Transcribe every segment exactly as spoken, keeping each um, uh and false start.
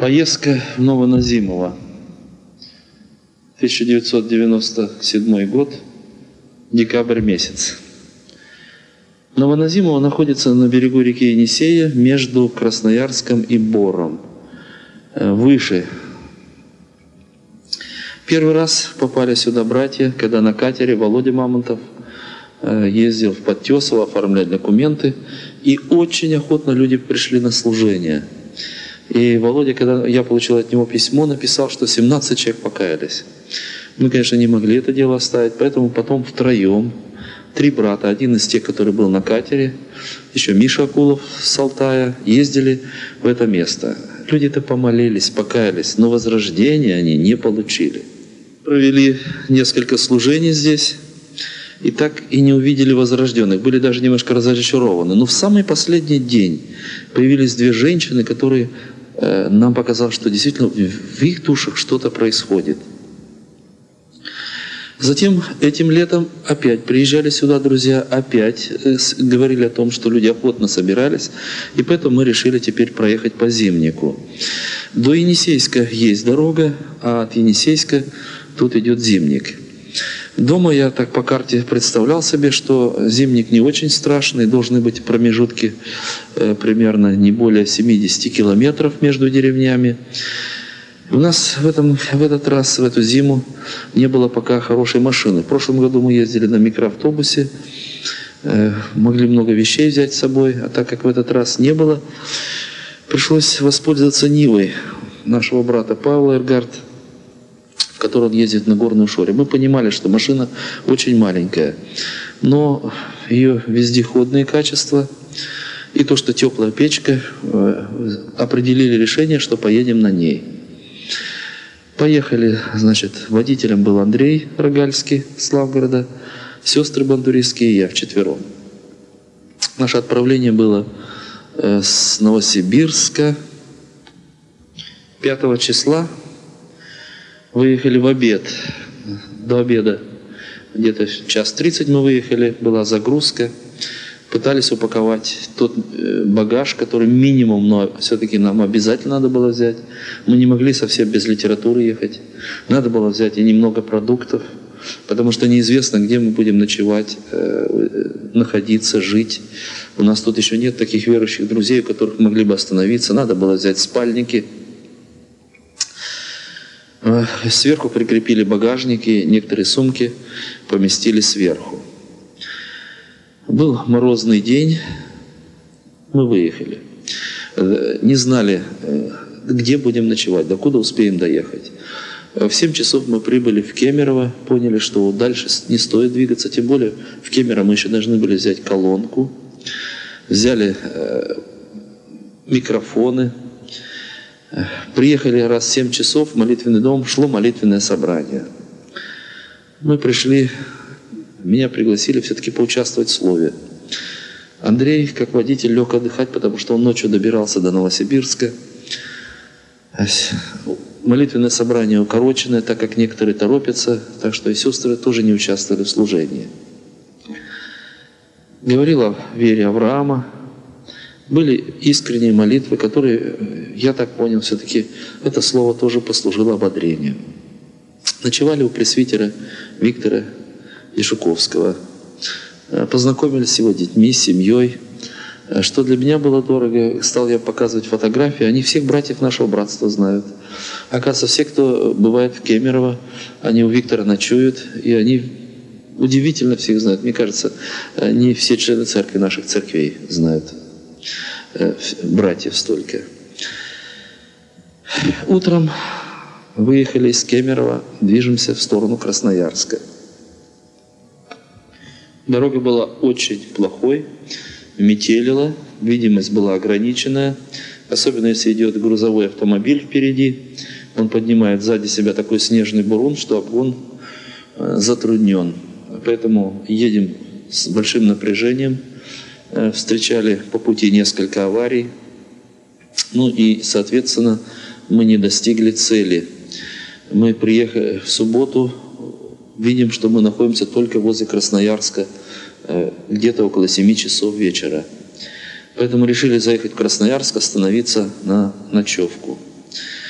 Поездка в Новоназимово. тысяча девятьсот девяносто седьмой год, декабрь месяц. Новоназимово находится на берегу реки Енисея между Красноярском и Бором, выше. Первый раз попали сюда братья, когда на катере Володя Мамонтов ездил в Подтесово оформлять документы, и очень охотно люди пришли на служение. И Володя, когда я получил от него письмо, написал, что семнадцать человек покаялись. Мы, конечно, не могли это дело оставить, поэтому потом втроем, три брата, один из тех, который был на катере, еще Миша Акулов с Алтая, ездили в это место. Люди-то помолились, покаялись, но возрождения они не получили. Провели несколько служений здесь, и так и не увидели возрожденных. Были даже немножко разочарованы. Но в самый последний день появились две женщины, которые э, нам показалось, что действительно в их душах что-то происходит. Затем этим летом опять приезжали сюда друзья, опять э, говорили о том, что люди охотно собирались, и поэтому мы решили теперь проехать по Зимнику. До Енисейска есть дорога, а от Енисейска тут идет Зимник. Дома я так по карте представлял себе, что Зимник не очень страшный, должны быть промежутки э, примерно не более семидесяти километров между деревнями. У нас в, этом, в этот раз, в эту зиму, не было пока хорошей машины. В прошлом году мы ездили на микроавтобусе, э, могли много вещей взять с собой, а так как в этот раз не было, пришлось воспользоваться Нивой нашего брата Павла Эргард, в которой он ездит на горную шоре. Мы понимали, что машина очень маленькая, но ее вездеходные качества и то, что теплая печка, определили решение, что поедем на ней. Поехали, значит, водителем был Андрей Рогальский с Славгорода, сестры бандуристские и я вчетвером. Наше отправление было с Новосибирска пятого числа. Выехали в обед. До обеда где-то час тридцать мы выехали, была загрузка. Пытались упаковать тот багаж, который минимум, но все-таки нам обязательно надо было взять. Мы не могли совсем без литературы ехать. Надо было взять и немного продуктов, потому что неизвестно, где мы будем ночевать, находиться, жить. У нас тут еще нет таких верующих друзей, у которых могли бы остановиться. Надо было взять спальники. Сверху прикрепили багажники, некоторые сумки поместили сверху. Был морозный день, мы выехали. Не знали, где будем ночевать, докуда успеем доехать. В семь часов мы прибыли в Кемерово, поняли, что дальше не стоит двигаться, тем более в Кемерово мы еще должны были взять колонку. Взяли микрофоны. Приехали раз в семь часов в молитвенный дом, шло молитвенное собрание. Мы пришли, меня пригласили все-таки поучаствовать в слове. Андрей, как водитель, лег отдыхать, потому что он ночью добирался до Новосибирска. Молитвенное собрание укороченное, так как некоторые торопятся, так что и сестры тоже не участвовали в служении. Говорил о вере Авраама. Были искренние молитвы, которые, я так понял, все-таки это слово тоже послужило ободрением. Ночевали у пресвитера Виктора Ешуковского. Познакомились с его детьми, с семьей. Что для меня было дорого, стал я показывать фотографии. Они всех братьев нашего братства знают. Оказывается, все, кто бывает в Кемерово, они у Виктора ночуют, и они удивительно всех знают. Мне кажется, не все члены церкви наших церквей знают братьев столько. Утром выехали из Кемерово, движемся в сторону Красноярска. Дорога была очень плохой, метелила, видимость была ограниченная, особенно если идет грузовой автомобиль впереди, он поднимает сзади себя такой снежный бурун, что обгон затруднен. Поэтому едем с большим напряжением. Встречали по пути несколько аварий, ну и, соответственно, мы не достигли цели. Мы приехали в субботу, видим, что мы находимся только возле Красноярска, где-то около семи часов вечера. Поэтому решили заехать в Красноярск, остановиться на ночевку.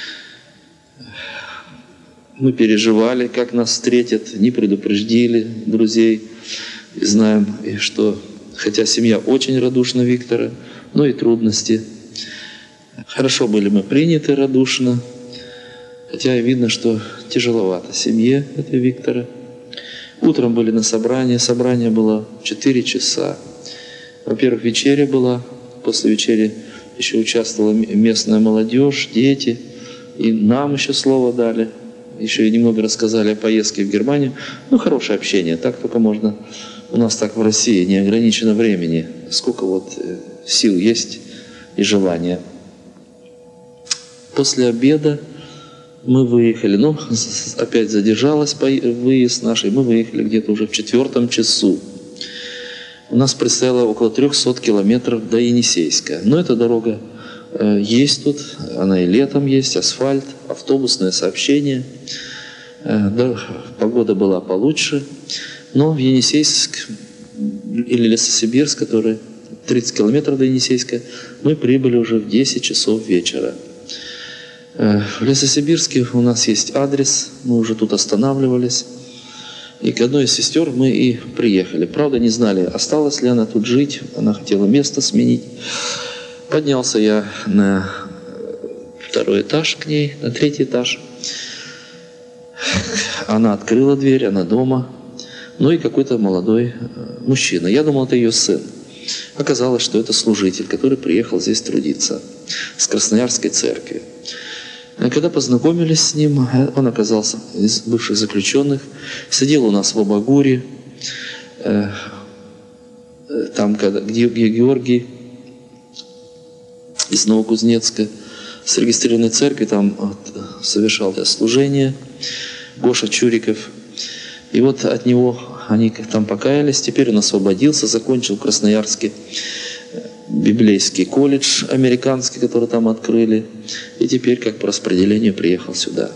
Мы переживали, как нас встретят, не предупредили друзей. И знаем, что, хотя семья очень радушна Виктора, но и трудности. Хорошо были мы приняты радушно, хотя и видно, что тяжеловато семье этой Виктора. Утром были на собрании, собрание было в четыре часа. Во-первых, вечеря была, после вечери еще участвовала местная молодежь, дети, и нам еще слово дали. Еще и немного рассказали о поездке в Германию. Ну, хорошее общение. Так только можно. У нас так в России не ограничено времени. Сколько вот сил есть и желания. После обеда мы выехали. Ну, опять задержалась выезд наш. И мы выехали где-то уже в четвертом часу. У нас предстояло около трехсот километров до Енисейска. Но эта дорога есть тут, она и летом есть, асфальт, автобусное сообщение. Да, погода была получше, но в Енисейск или Лесосибирск, который тридцать километров до Енисейска, мы прибыли уже в десять часов вечера. В Лесосибирске у нас есть адрес, мы уже тут останавливались. И к одной из сестер мы и приехали. Правда, не знали, осталась ли она тут жить, она хотела место сменить. Поднялся я на второй этаж к ней, на третий этаж. Она открыла дверь, она дома. Ну и какой-то молодой мужчина. Я думал, это ее сын. Оказалось, что это служитель, который приехал здесь трудиться с Красноярской церкви. А когда познакомились с ним, он оказался из бывших заключенных. Сидел у нас в Абагуре, там, где Георгий из Новокузнецка, с регистрированной церкви, там вот, совершал служение Гоша Чуриков. И вот от него они там покаялись. Теперь он освободился, закончил в Красноярске библейский колледж американский, который там открыли. И теперь как по распределению приехал сюда.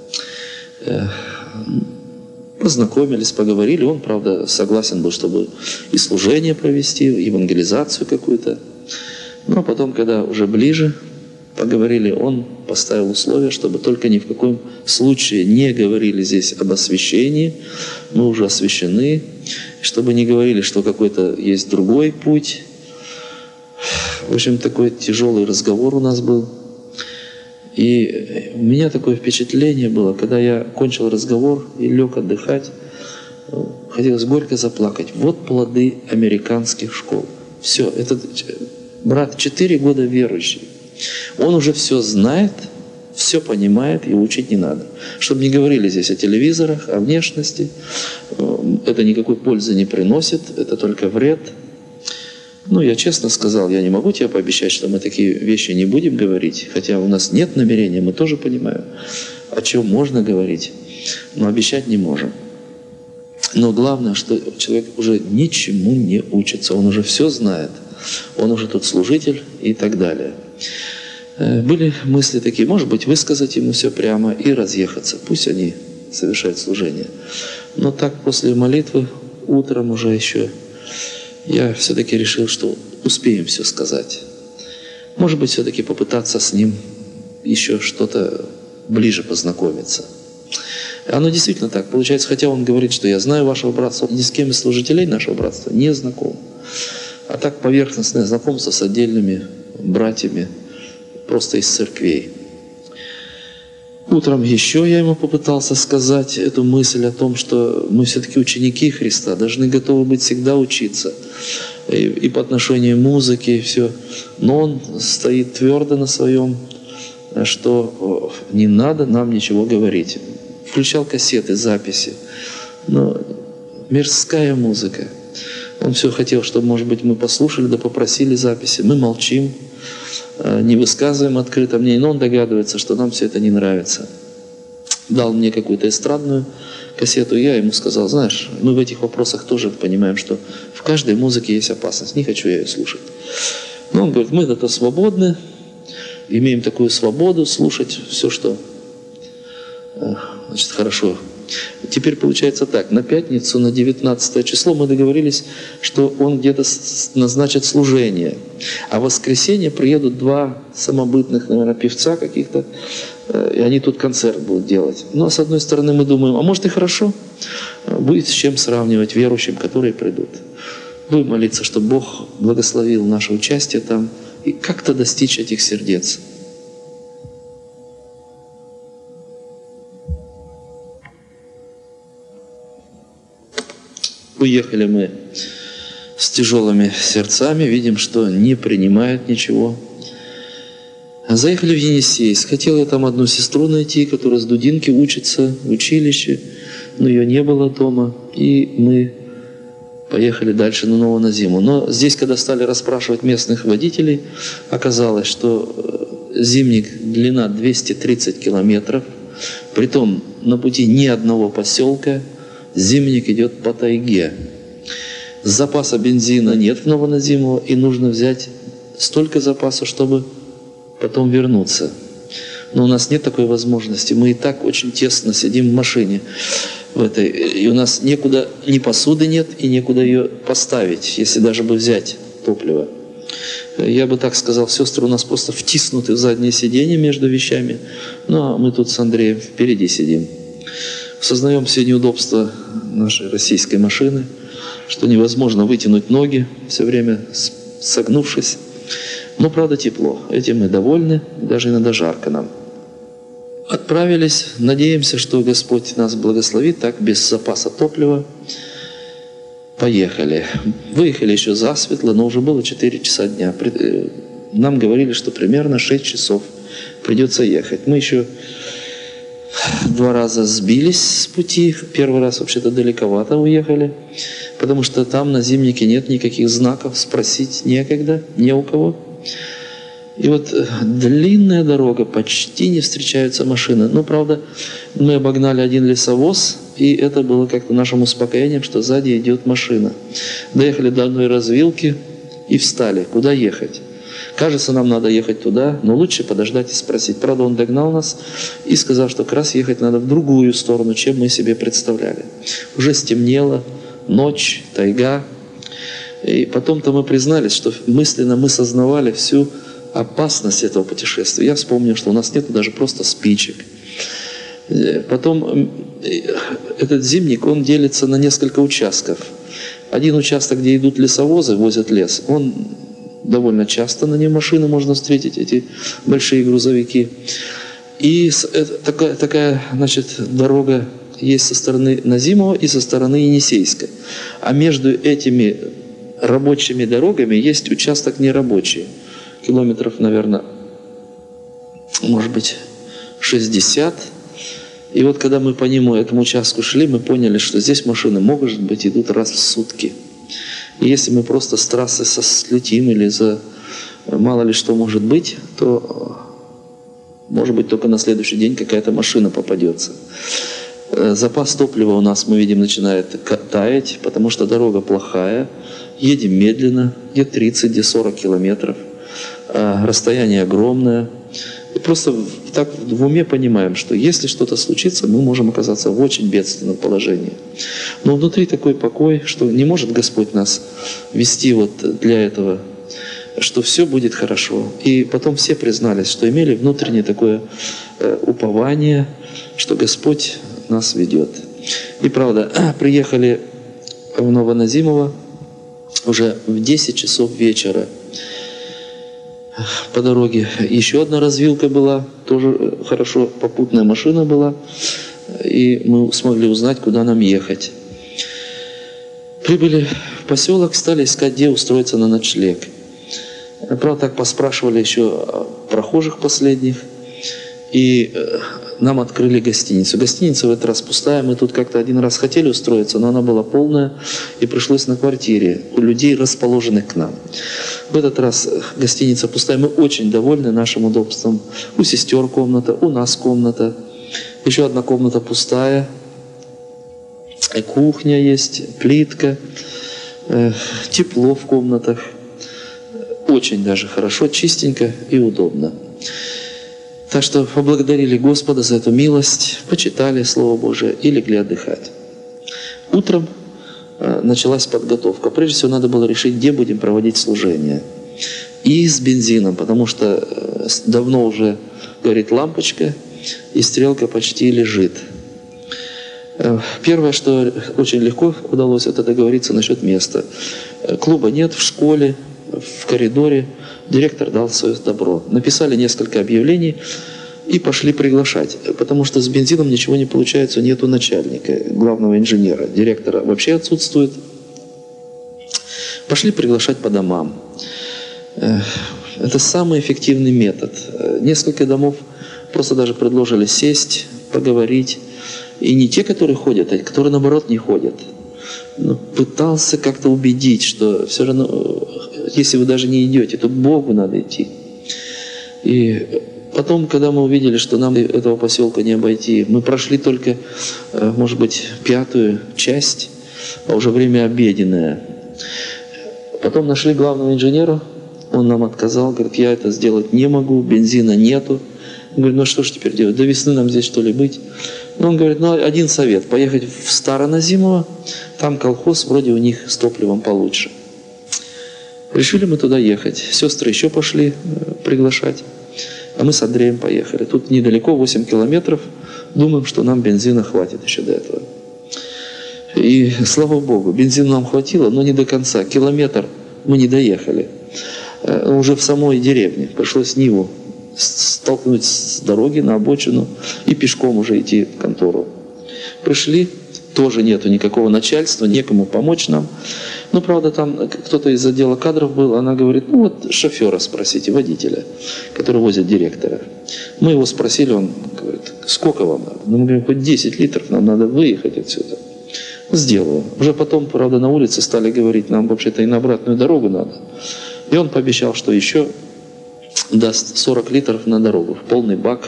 Познакомились, поговорили. Он, правда, согласен был, чтобы и служение провести, и евангелизацию какую-то. Ну, а потом, когда уже ближе поговорили, он поставил условие, чтобы только ни в каком случае не говорили здесь об освящении. Мы уже освящены. Чтобы не говорили, что какой-то есть другой путь. В общем, такой тяжелый разговор у нас был. И у меня такое впечатление было, когда я кончил разговор и лег отдыхать, хотелось горько заплакать. Вот плоды американских школ. Все, этот брат четыре года верующий. Он уже все знает, все понимает, и учить не надо. Чтобы не говорили здесь о телевизорах, о внешности. Это никакой пользы не приносит, это только вред. Ну, я честно сказал, я не могу тебе пообещать, что мы такие вещи не будем говорить. Хотя у нас нет намерения, мы тоже понимаем, о чем можно говорить, но обещать не можем. Но главное, что человек уже ничему не учится, он уже все знает. Он уже тут служитель и так далее. Были мысли такие, может быть, высказать ему все прямо и разъехаться. Пусть они совершают служение. Но так после молитвы, утром уже еще, я все-таки решил, что успеем все сказать. Может быть, все-таки попытаться с ним еще что-то ближе познакомиться. Оно действительно так получается, хотя он говорит, что я знаю вашего братства, ни с кем из служителей нашего братства не знаком. А так поверхностное знакомство с отдельными братьями просто из церквей. Утром еще я ему попытался сказать эту мысль о том, что мы все-таки ученики Христа, должны готовы быть всегда учиться. И, и по отношению музыки, и все. Но он стоит твердо на своем, что не надо нам ничего говорить. Включал кассеты, записи. Но мирская музыка. Он все хотел, чтобы, может быть, мы послушали, да попросили записи. Мы молчим, не высказываем открыто мнение, но он догадывается, что нам все это не нравится. Дал мне какую-то эстрадную кассету, и я ему сказал, знаешь, мы в этих вопросах тоже понимаем, что в каждой музыке есть опасность, не хочу я ее слушать. Но он говорит, мы это свободны, имеем такую свободу слушать все, что значит, хорошо Теперь получается так, на пятницу, на девятнадцатое число мы договорились, что он где-то назначит служение. А в воскресенье приедут два самобытных, наверное, певца каких-то, и они тут концерт будут делать. Но с одной стороны мы думаем, а может и хорошо, будет с чем сравнивать верующим, которые придут. Будем молиться, чтобы Бог благословил наше участие там и как-то достичь этих сердец. Уехали мы с тяжелыми сердцами, видим, что не принимают ничего. Заехали в Енисейск. Хотел я там одну сестру найти, которая с дудинки учится в училище, но ее не было дома, и мы поехали дальше на Новоназиму. Но здесь, когда стали расспрашивать местных водителей, оказалось, что зимник длина двести тридцать километров, притом на пути ни одного поселка, зимник идет по тайге. Запаса бензина нет в Новоназимово, и нужно взять столько запаса, чтобы потом вернуться. Но у нас нет такой возможности. Мы и так очень тесно сидим в машине в этой, и у нас некуда, ни посуды нет, и некуда ее поставить, если даже бы взять топливо. Я бы так сказал, сестры у нас просто втиснуты в заднее сиденье между вещами, ну а мы тут с Андреем впереди сидим. Сознаем все неудобства нашей российской машины, что невозможно вытянуть ноги, все время согнувшись. Но, правда, тепло. Этим мы довольны, даже иногда жарко нам. Отправились, надеемся, что Господь нас благословит, так, без запаса топлива. Поехали. Выехали еще засветло, но уже было четыре часа дня. Нам говорили, что примерно шесть часов придется ехать. Мы еще два раза сбились с пути. Первый раз вообще-то далековато уехали, потому что там на зимнике нет никаких знаков, спросить некогда, не у кого. И вот длинная дорога, почти не встречаются машины. Ну, правда, мы обогнали один лесовоз, и это было как-то нашим успокоением, что сзади идет машина. Доехали до одной развилки и встали. Куда ехать? Кажется, нам надо ехать туда, но лучше подождать и спросить. Правда, он догнал нас и сказал, что как раз ехать надо в другую сторону, чем мы себе представляли. Уже стемнело, ночь, тайга. И потом-то мы признались, что мысленно мы сознавали всю опасность этого путешествия. Я вспомнил, что у нас нет даже просто спичек. Потом этот зимник, он делится на несколько участков. Один участок, где идут лесовозы, возят лес, он довольно часто на нем машины можно встретить, эти большие грузовики. И такая, такая, значит, дорога есть со стороны Назимова и со стороны Енисейска. А между этими рабочими дорогами есть участок нерабочий. Километров, наверное, может быть, шестьдесят. И вот когда мы по нему, этому участку шли, мы поняли, что здесь машины, может быть, идут раз в сутки. И если мы просто с трассы слетим или за мало ли что может быть, то, может быть, только на следующий день какая-то машина попадется. Запас топлива у нас, мы видим, начинает таять, потому что дорога плохая. Едем медленно, где тридцать, где сорок километров. Расстояние огромное. И просто так в уме понимаем, что если что-то случится, мы можем оказаться в очень бедственном положении. Но внутри такой покой, что не может Господь нас вести вот для этого, что все будет хорошо. И потом все признались, что имели внутреннее такое упование, что Господь нас ведет. И правда, приехали в Новоназимово уже в десять часов вечера. По дороге еще одна развилка была, тоже хорошо, попутная машина была, и мы смогли узнать, куда нам ехать. Прибыли в поселок, стали искать, где устроиться на ночлег. Правда, так поспрашивали еще прохожих последних, и нам открыли гостиницу. Гостиница в этот раз пустая, мы тут как-то один раз хотели устроиться, но она была полная, и пришлось на квартире у людей, расположенных к нам. В этот раз гостиница пустая, мы очень довольны нашим удобством. У сестер комната, у нас комната, еще одна комната пустая, кухня есть, плитка, тепло в комнатах. Очень даже хорошо, чистенько и удобно. Так что поблагодарили Господа за эту милость, почитали Слово Божие и легли отдыхать. Утром э, началась подготовка. Прежде всего надо было решить, где будем проводить служение. И с бензином, потому что э, давно уже горит лампочка, и стрелка почти лежит. Э, первое, что очень легко удалось, это договориться насчет места. Э, клуба нет в школе, в коридоре. Директор дал свое добро. Написали несколько объявлений и пошли приглашать. Потому что с бензином ничего не получается, нету начальника, главного инженера. Директора вообще отсутствует. Пошли приглашать по домам. Это самый эффективный метод. Несколько домов просто даже предложили сесть, поговорить. И не те, которые ходят, а которые, наоборот, не ходят. Но пытался как-то убедить, что все равно, если вы даже не идете, то к Богу надо идти. И потом, когда мы увидели, что нам этого поселка не обойти, мы прошли только, может быть, пятую часть, а уже время обеденное. Потом нашли главного инженера, он нам отказал, говорит, я это сделать не могу, бензина нету. Он говорит, ну что ж теперь делать, до весны нам здесь что ли быть? Ну, он говорит, ну один совет, поехать в Староназимово, там колхоз, вроде у них с топливом получше. Решили мы туда ехать. Сестры еще пошли приглашать, а мы с Андреем поехали. Тут недалеко, восемь километров, думаем, что нам бензина хватит еще до этого. И слава Богу, бензина нам хватило, но не до конца. Километр мы не доехали. Уже в самой деревне пришлось Ниву столкнуть с дороги на обочину и пешком уже идти в контору. Пришли, тоже нету никакого начальства, некому помочь нам. Ну, правда, там кто-то из отдела кадров был, она говорит, ну вот шофера спросите, водителя, который возит директора. Мы его спросили, он говорит, сколько вам надо? Ну, мы говорим, хоть десять литров, нам надо выехать отсюда. Сделаю. Уже потом, правда, на улице стали говорить, нам вообще-то и на обратную дорогу надо. И он пообещал, что еще даст сорок литров на дорогу, в полный бак,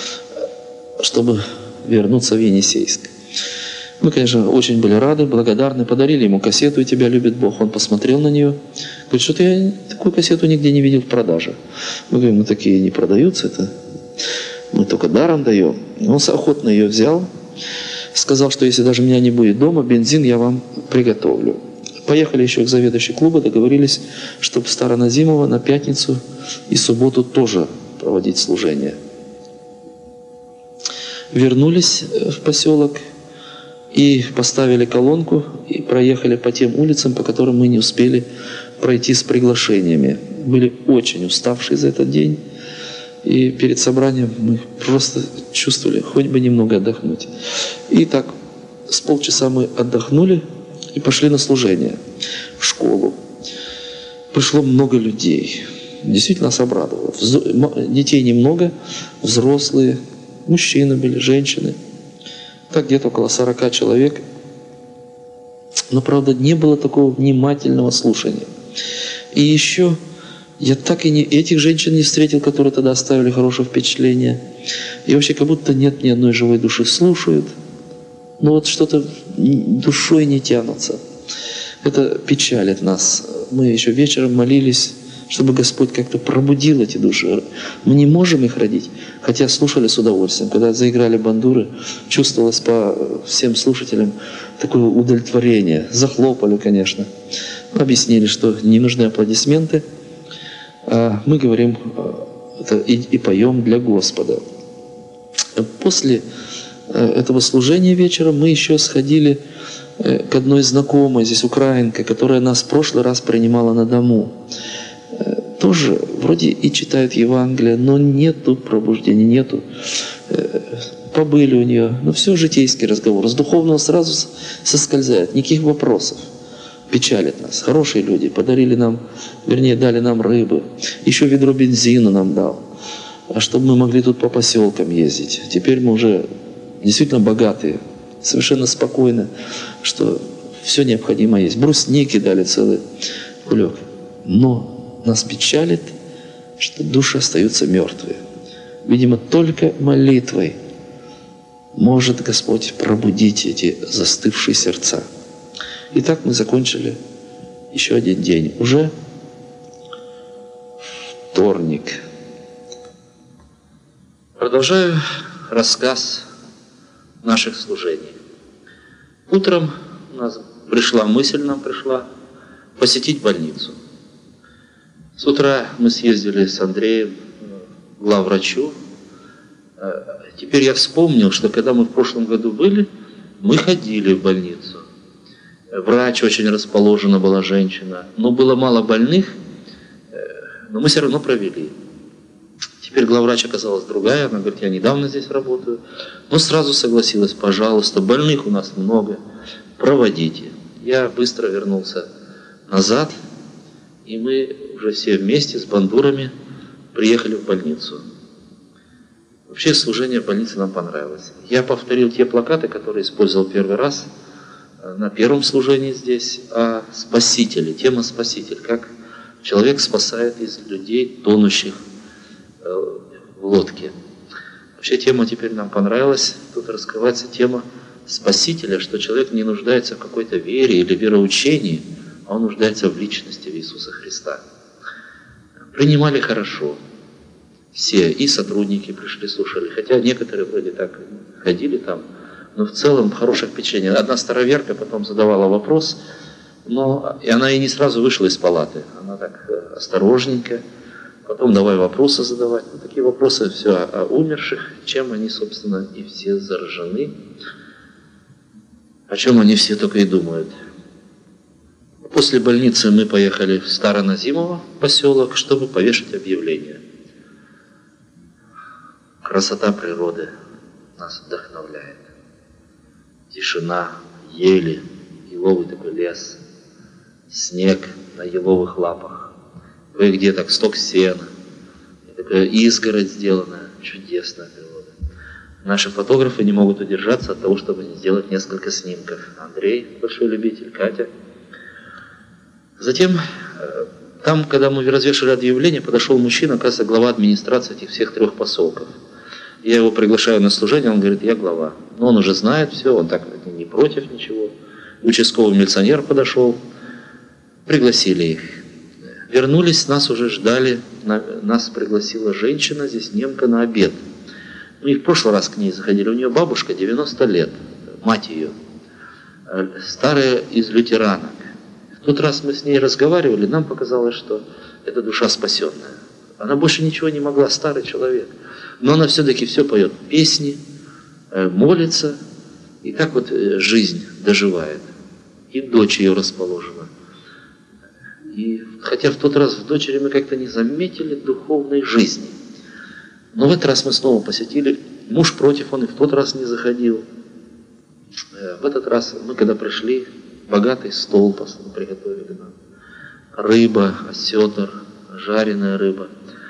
чтобы вернуться в Енисейск. Мы, конечно, очень были рады, благодарны, подарили ему кассету «И тебя любит Бог». Он посмотрел на нее, говорит, что-то я такую кассету нигде не видел в продаже. Мы говорим, ну такие не продаются, это мы только даром даем. Он охотно ее взял, сказал, что если даже меня не будет дома, бензин я вам приготовлю. Поехали еще к заведующей клуба, договорились, чтобы в Староназимово на пятницу и субботу тоже проводить служение. Вернулись в поселок и поставили колонку, и проехали по тем улицам, по которым мы не успели пройти с приглашениями. Были очень уставшие за этот день, и перед собранием мы просто чувствовали, хоть бы немного отдохнуть. И так с полчаса мы отдохнули и пошли на служение в школу. Пришло много людей. Действительно нас обрадовало. Детей немного, взрослые, мужчины были, женщины. Так где-то около сорока человек. Но, правда, не было такого внимательного слушания. И еще я так и не этих женщин не встретил, которые тогда оставили хорошее впечатление. И вообще как будто нет ни одной живой души. Слушают, но вот что-то душой не тянутся. Это печалит нас. Мы еще вечером молились, чтобы Господь как-то пробудил эти души. Мы не можем их родить, хотя слушали с удовольствием. Когда заиграли бандуры, чувствовалось по всем слушателям такое удовлетворение. Захлопали, конечно. Объяснили, что не нужны аплодисменты. А мы говорим это и, и поем для Господа. После этого служения вечером мы еще сходили к одной знакомой, здесь украинка, которая нас в прошлый раз принимала на дому. Тоже вроде и читают Евангелие, но нету пробуждения, нету. Побыли у нее, но все житейский разговор. С духовного сразу соскользает, никаких вопросов. Печалит нас. Хорошие люди подарили нам, вернее, дали нам рыбы. Еще ведро бензина нам дал, чтобы мы могли тут по поселкам ездить. Теперь мы уже действительно богатые, совершенно спокойно, что все необходимо есть. Брусники дали целый кулек. Но нас печалит, что души остаются мертвые. Видимо, только молитвой может Господь пробудить эти застывшие сердца. И так мы закончили еще один день. Уже вторник. Продолжаю рассказ наших служений. Утром у нас пришла мысль, нам пришла посетить больницу. С утра мы съездили с Андреем к главврачу. Теперь я вспомнил, что когда мы в прошлом году были, мы ходили в больницу. Врач очень расположена была женщина, но было мало больных, но мы все равно провели. Теперь главврач оказалась другая, она говорит, я недавно здесь работаю, но сразу согласилась, пожалуйста, больных у нас много, проводите. Я быстро вернулся назад, и мы уже все вместе с бандурами приехали в больницу. Вообще служение в больнице нам понравилось. Я повторил те плакаты, которые использовал первый раз на первом служении здесь, о спасителе, тема спаситель, как человек спасает из людей, тонущих в лодке. Вообще тема теперь нам понравилась. Тут раскрывается тема спасителя, что человек не нуждается в какой-то вере или вероучении, а он нуждается в личности в Иисуса Христа. Принимали хорошо. Все, и сотрудники пришли, слушали. Хотя некоторые вроде так ходили там, но в целом хорошее впечатление. Одна староверка потом задавала вопрос, но и она и не сразу вышла из палаты. Она так осторожненько. Потом давай вопросы задавать. Ну, такие вопросы все о, о умерших, чем они, собственно, и все заражены, о чем они все только и думают. После больницы мы поехали в Староназимово поселок, чтобы повешать объявление. Красота природы нас вдохновляет. Тишина, ели, еловый такой лес, снег на еловых лапах. Кое-где так сток сена, такая изгородь сделанная, чудесная природа. Наши фотографы не могут удержаться от того, чтобы сделать несколько снимков. Андрей, большой любитель, Катя. Затем, там, когда мы развешали объявление, подошел мужчина, оказывается, глава администрации этих всех трех поселков. Я его приглашаю на служение, он говорит, я глава. Но он уже знает все, он так не против ничего. Участковый милиционер подошел, пригласили их. Вернулись, нас уже ждали, нас пригласила женщина, здесь немка, на обед. Мы и в прошлый раз к ней заходили, у нее бабушка девяносто лет, мать ее, старая из лютеранок. В тот раз мы с ней разговаривали, нам показалось, что это душа спасенная. Она больше ничего не могла, старый человек. Но она все-таки все поет, песни, молится, и так вот жизнь доживает. И дочь ее расположена. И хотя в тот раз в дочери мы как-то не заметили духовной жизни. Но в этот раз мы снова посетили. Муж против, он и в тот раз не заходил. В этот раз мы, когда пришли, богатый стол приготовили нам. Рыба, осетр, жареная рыба.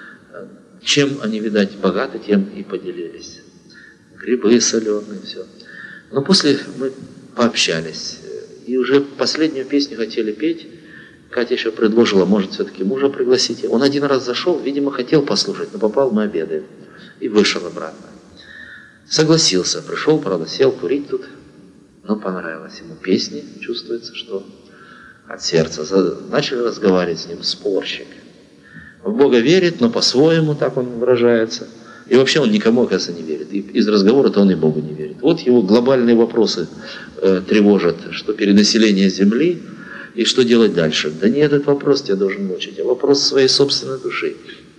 Чем они, видать, богаты, тем и поделились. Грибы соленые, все. Но после мы пообщались. И уже последнюю песню хотели петь. Катя еще предложила, может, все-таки мужа пригласите. Он один раз зашел, видимо, хотел послушать, но попал, мы обедаем. И вышел обратно. Согласился, пришел, правда, сел курить тут. Но понравилось ему песни, чувствуется, что от сердца. Начали разговаривать с ним, спорщик. В Бога верит, но по-своему, так он выражается. И вообще он никому, оказывается, не верит. И из разговора-то он и Богу не верит. Вот его глобальные вопросы э, тревожат, что перенаселение Земли и что делать дальше. Да не этот вопрос тебя должен мучить, а вопрос своей собственной души.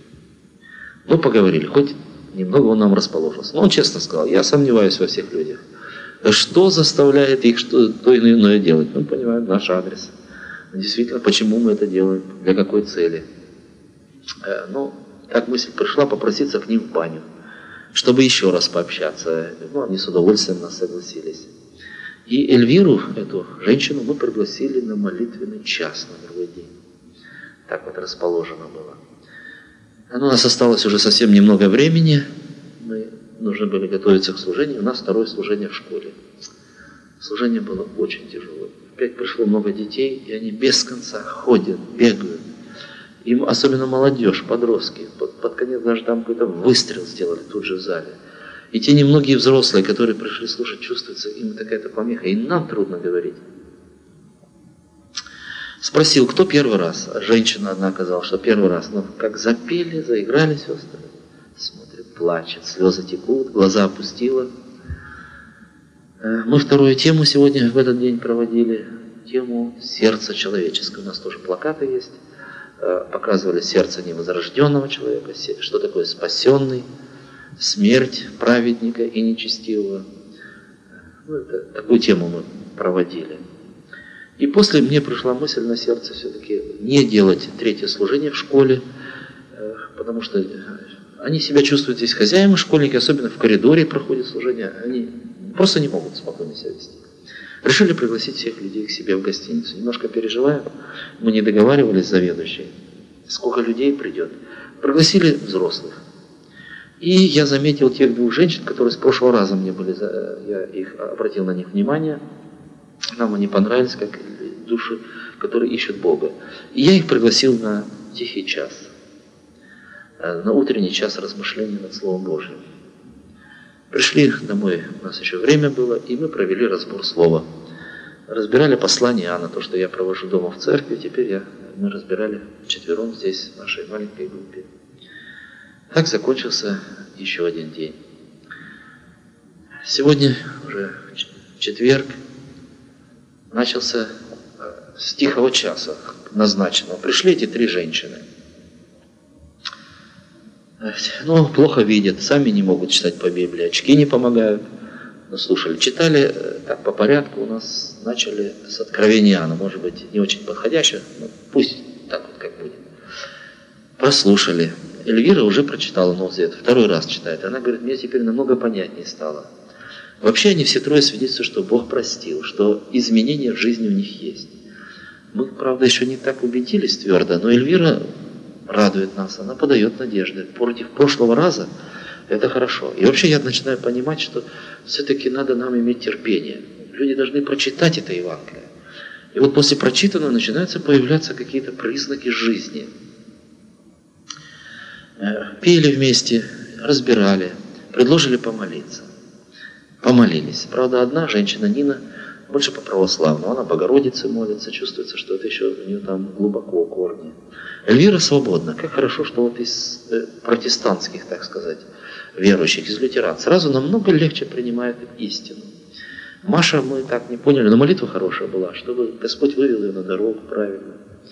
Ну, поговорили, хоть немного он нам расположился. Но он честно сказал, я сомневаюсь во всех людях. Что заставляет их что, то или иное делать? Ну, понимаем, наш адрес. Действительно, почему мы это делаем, для какой цели. Ну, так мысль пришла попроситься к ним в баню, чтобы еще раз пообщаться. Ну, они с удовольствием нас согласились. И Эльвиру, эту женщину, мы пригласили на молитвенный час на другой день. Так вот расположено было. Но у нас осталось уже совсем немного времени. Мы нужны были готовиться к служению. У нас второе служение в школе. Служение было очень тяжелое. Опять пришло много детей, и они без конца ходят, бегают. Им особенно молодежь, подростки. Под, под конец даже там какой-то выстрел сделали тут же в зале. И те немногие взрослые, которые пришли слушать, чувствуется им такая-то помеха. И нам трудно говорить. Спросил, кто первый раз? А женщина одна оказалась, что первый раз. Ну, как запели, заиграли сестры. смотрит, плачет, слезы текут, глаза опустила. Мы вторую тему сегодня в этот день проводили, тему сердца человеческого. У нас тоже плакаты есть. Показывали сердце невозрожденного человека, что такое спасенный, смерть праведника и нечестивого. Ну, это, такую тему мы проводили. И после мне пришла мысль на сердце все-таки не делать третье служение в школе, потому что они себя чувствуют здесь хозяевами, школьники, особенно в коридоре проходят служение, они просто не могут спокойно себя вести. Решили пригласить всех людей к себе в гостиницу. Немножко переживаем, мы не договаривались с заведующей, сколько людей придет. Пригласили взрослых. И я заметил тех двух женщин, которые с прошлого раза мне были, я их обратил на них внимание, нам они понравились, как души, которые ищут Бога. И я их пригласил на тихий час, на утренний час размышлений над Словом Божьим. Пришли домой, у нас еще время было, и мы провели разбор слова. Разбирали послание Иоанна, то, что я провожу дома в церкви, теперь я, мы разбирали вчетвером здесь, в нашей маленькой группе. Так закончился еще один день. Сегодня уже четверг, начался с тихого часа назначенного. Пришли эти три женщины. Ну, плохо видят, сами не могут читать по Библии, очки не помогают. Ну, слушали, читали так по порядку, у нас начали с Откровения Иоанна, может быть, не очень подходяще, но пусть так вот как будет. Прослушали. Эльвира уже прочитала Новый Завет, второй раз читает. Она говорит, мне теперь намного понятнее стало. Вообще они все трое свидетельствуют, что Бог простил, что изменения в жизни у них есть. Мы, правда, еще не так убедились твердо, но Эльвира радует нас, она подает надежды. Против прошлого раза это хорошо. И вообще я начинаю понимать, что все-таки надо нам иметь терпение. Люди должны прочитать это Евангелие. И вот после прочитанного начинаются появляться какие-то признаки жизни. Пели вместе, разбирали, предложили помолиться. Помолились. Правда, одна женщина, Нина, больше по православному. Она Богородице молится, чувствуется, что это еще у нее там глубоко корни. Эльвира свободна. Как хорошо, что вот из протестантских, так сказать, верующих, из лютеран, сразу намного легче принимает истину. Маша, мы так не поняли, но молитва хорошая была, чтобы Господь вывел ее на дорогу правильно.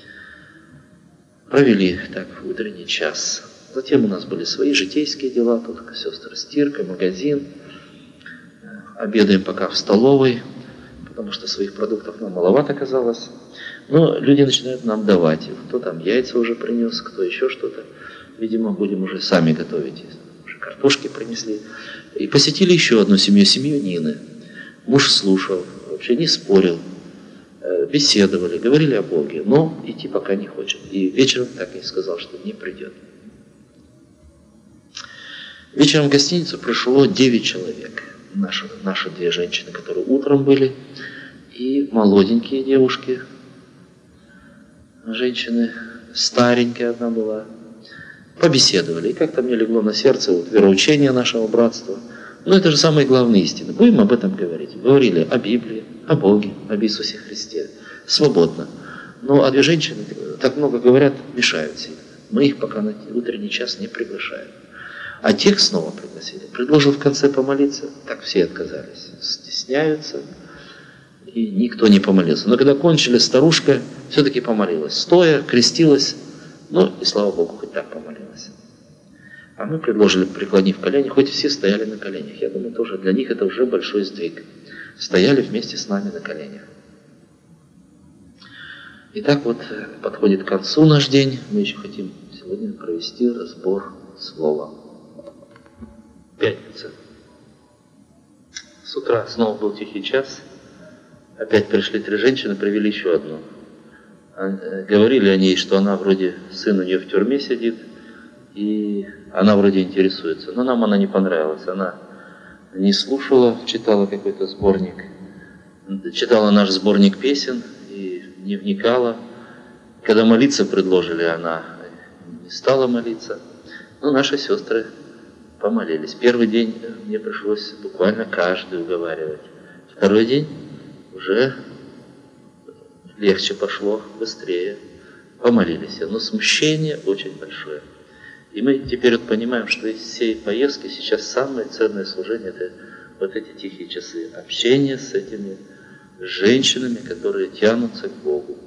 Провели так утренний час. Затем у нас были свои житейские дела, тут сестры стирка, магазин. Обедаем пока в столовой, потому что своих продуктов нам маловато оказалось. Но люди начинают нам давать. Кто там яйца уже принес, кто еще что-то. Видимо, будем уже сами готовить. Уже картошки принесли. И посетили еще одну семью, семью Нины. Муж слушал, вообще не спорил. Беседовали, говорили о Боге, но идти пока не хочет. И вечером так и сказал, что не придет. Вечером в гостиницу пришло девять человек. Наши, наши две женщины, которые утром были, и молоденькие девушки, женщины, старенькая одна была. Побеседовали, и как-то мне легло на сердце вот, вероучение нашего братства. Но это же самые главные истины. Будем об этом говорить. Говорили о Библии, о Боге, об Иисусе Христе. Свободно. Но а две женщины, так много говорят, мешают сильно. Мы их пока на утренний час не приглашаем. А тех снова пригласили. Предложил в конце помолиться, так все отказались. Стесняются, и никто не помолился. Но когда кончили, старушка все-таки помолилась. Стоя, крестилась, ну и слава Богу, хоть так помолилась. А мы предложили, преклонив колени, хоть все стояли на коленях. Я думаю, тоже для них это уже большой сдвиг. Стояли вместе с нами на коленях. Итак, вот подходит к концу наш день. Мы еще хотим сегодня провести разбор слова. Пятница. С утра снова был тихий час. Опять пришли три женщины, привели еще одну. Говорили о ней, что она вроде, сын у нее в тюрьме сидит, и она вроде интересуется. Но нам она не понравилась. Она не слушала, читала какой-то сборник. Читала наш сборник песен и не вникала. Когда молиться предложили, она не стала молиться. Но наши сестры помолились. Первый день мне пришлось буквально каждую уговаривать. Второй день уже легче пошло, быстрее. Помолились. Но смущение очень большое. И мы теперь вот понимаем, что из всей поездки сейчас самое ценное служение – это вот эти тихие часы. Общение с этими женщинами, которые тянутся к Богу.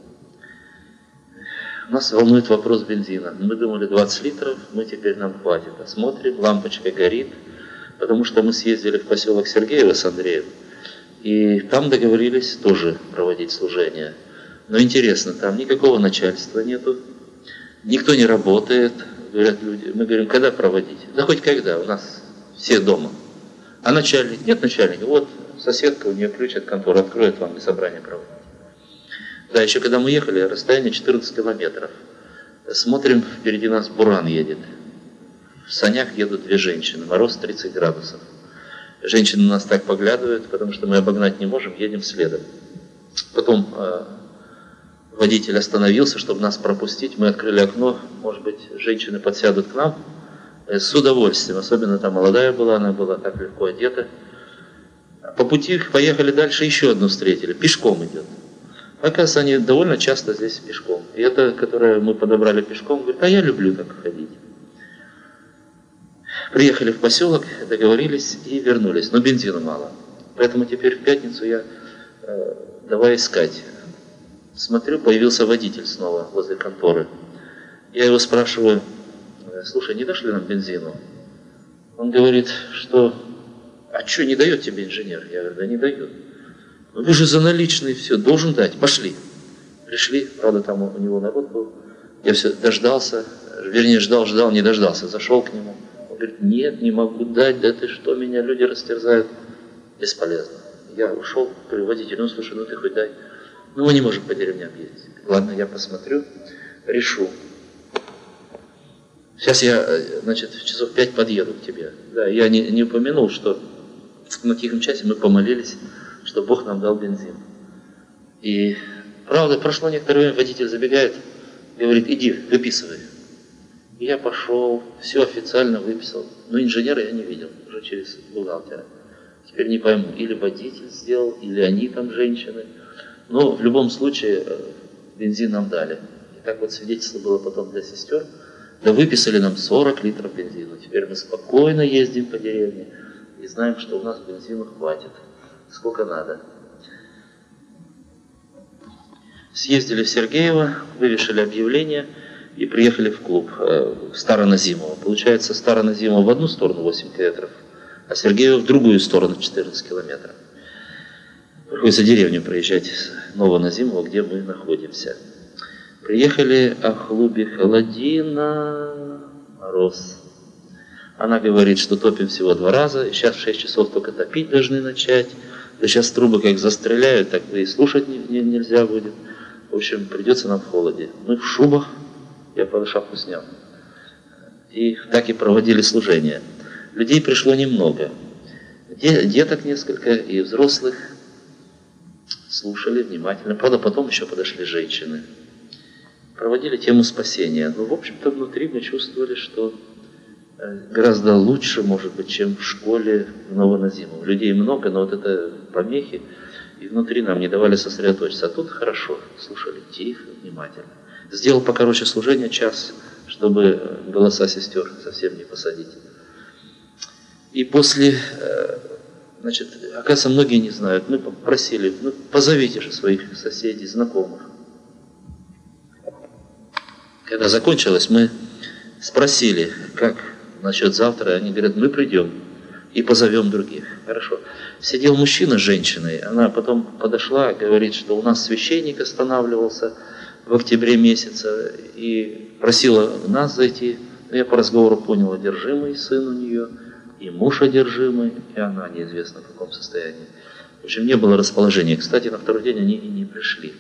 Нас волнует вопрос бензина. Мы думали двадцать литров, мы теперь нам хватит. А смотрим, лампочка горит, потому что мы съездили в поселок Сергеево с Андреем, и там договорились тоже проводить служение. Но интересно, там никакого начальства нету, никто не работает, говорят люди. Мы говорим, когда проводить? Да хоть когда, у нас все дома. А начальник? Нет начальника. Вот соседка, у нее ключ от конторы, откроет вам и собрание проводить. Да, еще когда мы ехали, расстояние четырнадцать километров. Смотрим, впереди нас буран едет. В санях едут две женщины, мороз тридцать градусов. Женщины на нас так поглядывают, потому что мы обогнать не можем, едем следом. Потом э, водитель остановился, чтобы нас пропустить. Мы открыли окно, может быть, женщины подсядут к нам. Э, с удовольствием, особенно та молодая была, она была так легко одета. По пути поехали дальше, еще одну встретили, пешком идет. Оказывается, они довольно часто здесь пешком. И эта, которую мы подобрали пешком, говорит, а я люблю так ходить. Приехали в поселок, договорились и вернулись. Но бензина мало. Поэтому теперь в пятницу я э, давай искать. Смотрю, появился водитель снова возле конторы. Я его спрашиваю, слушай, не дашь ли нам бензину? Он говорит, что, а что, не дает тебе инженер? Я говорю, да не дает. Вы же за наличные все, должен дать, пошли. Пришли, правда, там у него народ был. Я все дождался, вернее, ждал, ждал, не дождался. Зашел к нему. Он говорит, нет, не могу дать, да ты что, меня люди растерзают. Бесполезно. Я ушел, говорю, водитель, ну слушай, ну ты хоть дай. Ну мы не можем по деревням ездить. Ладно, я посмотрю, решу. Сейчас я, значит, в часов пять подъеду к тебе. Да, я не, не упомянул, что на тихом часе мы помолились, что Бог нам дал бензин. И, правда, прошло некоторое время, водитель забегает, говорит, иди, выписывай. И я пошел, все официально выписал. Но инженера я не видел, уже через бухгалтера. Теперь не пойму, или водитель сделал, или они там женщины. Но в любом случае бензин нам дали. И так вот свидетельство было потом для сестер. Да выписали нам сорок литров бензина. Теперь мы спокойно ездим по деревне и знаем, что у нас бензина хватит. Сколько надо. Съездили в Сергеево, вывешали объявление и приехали в клуб в Староназимово. Получается, Староназимово в одну сторону восемь километров, а Сергеево в другую сторону четырнадцать километров. Приходится деревню проезжать с Новоназимова, где мы находимся. Приехали, а в клубе холодина, мороз. Она говорит, что топим всего два раза, и сейчас в шесть часов только топить должны начать. Да сейчас трубы как застреляют, так и слушать не, не, нельзя будет. В общем, придется нам в холоде. Мы в шубах, я под шапку снял. И так и проводили служение. Людей пришло немного. Деток несколько и взрослых. Слушали внимательно. Правда, потом еще подошли женщины. Проводили тему спасения. Но, в общем-то, внутри мы чувствовали, что гораздо лучше, может быть, чем в школе в Новоназимово. Людей много, но вот это помехи, и внутри нам не давали сосредоточиться. А тут хорошо, слушали тихо, внимательно. Сделал покороче служение час, чтобы голоса сестер совсем не посадить. И после, значит, оказывается, многие не знают, мы попросили, ну, позовите же своих соседей, знакомых. Когда закончилось, мы спросили, как насчет завтра, они говорят, мы придем и позовем других. Хорошо. Сидел мужчина с женщиной, она потом подошла, говорит, что у нас священник останавливался в октябре месяце и просила нас зайти. Я по разговору понял, одержимый сын у нее, и муж одержимый, и она неизвестно в каком состоянии. В общем, не было расположения. Кстати, на второй день они и не пришли.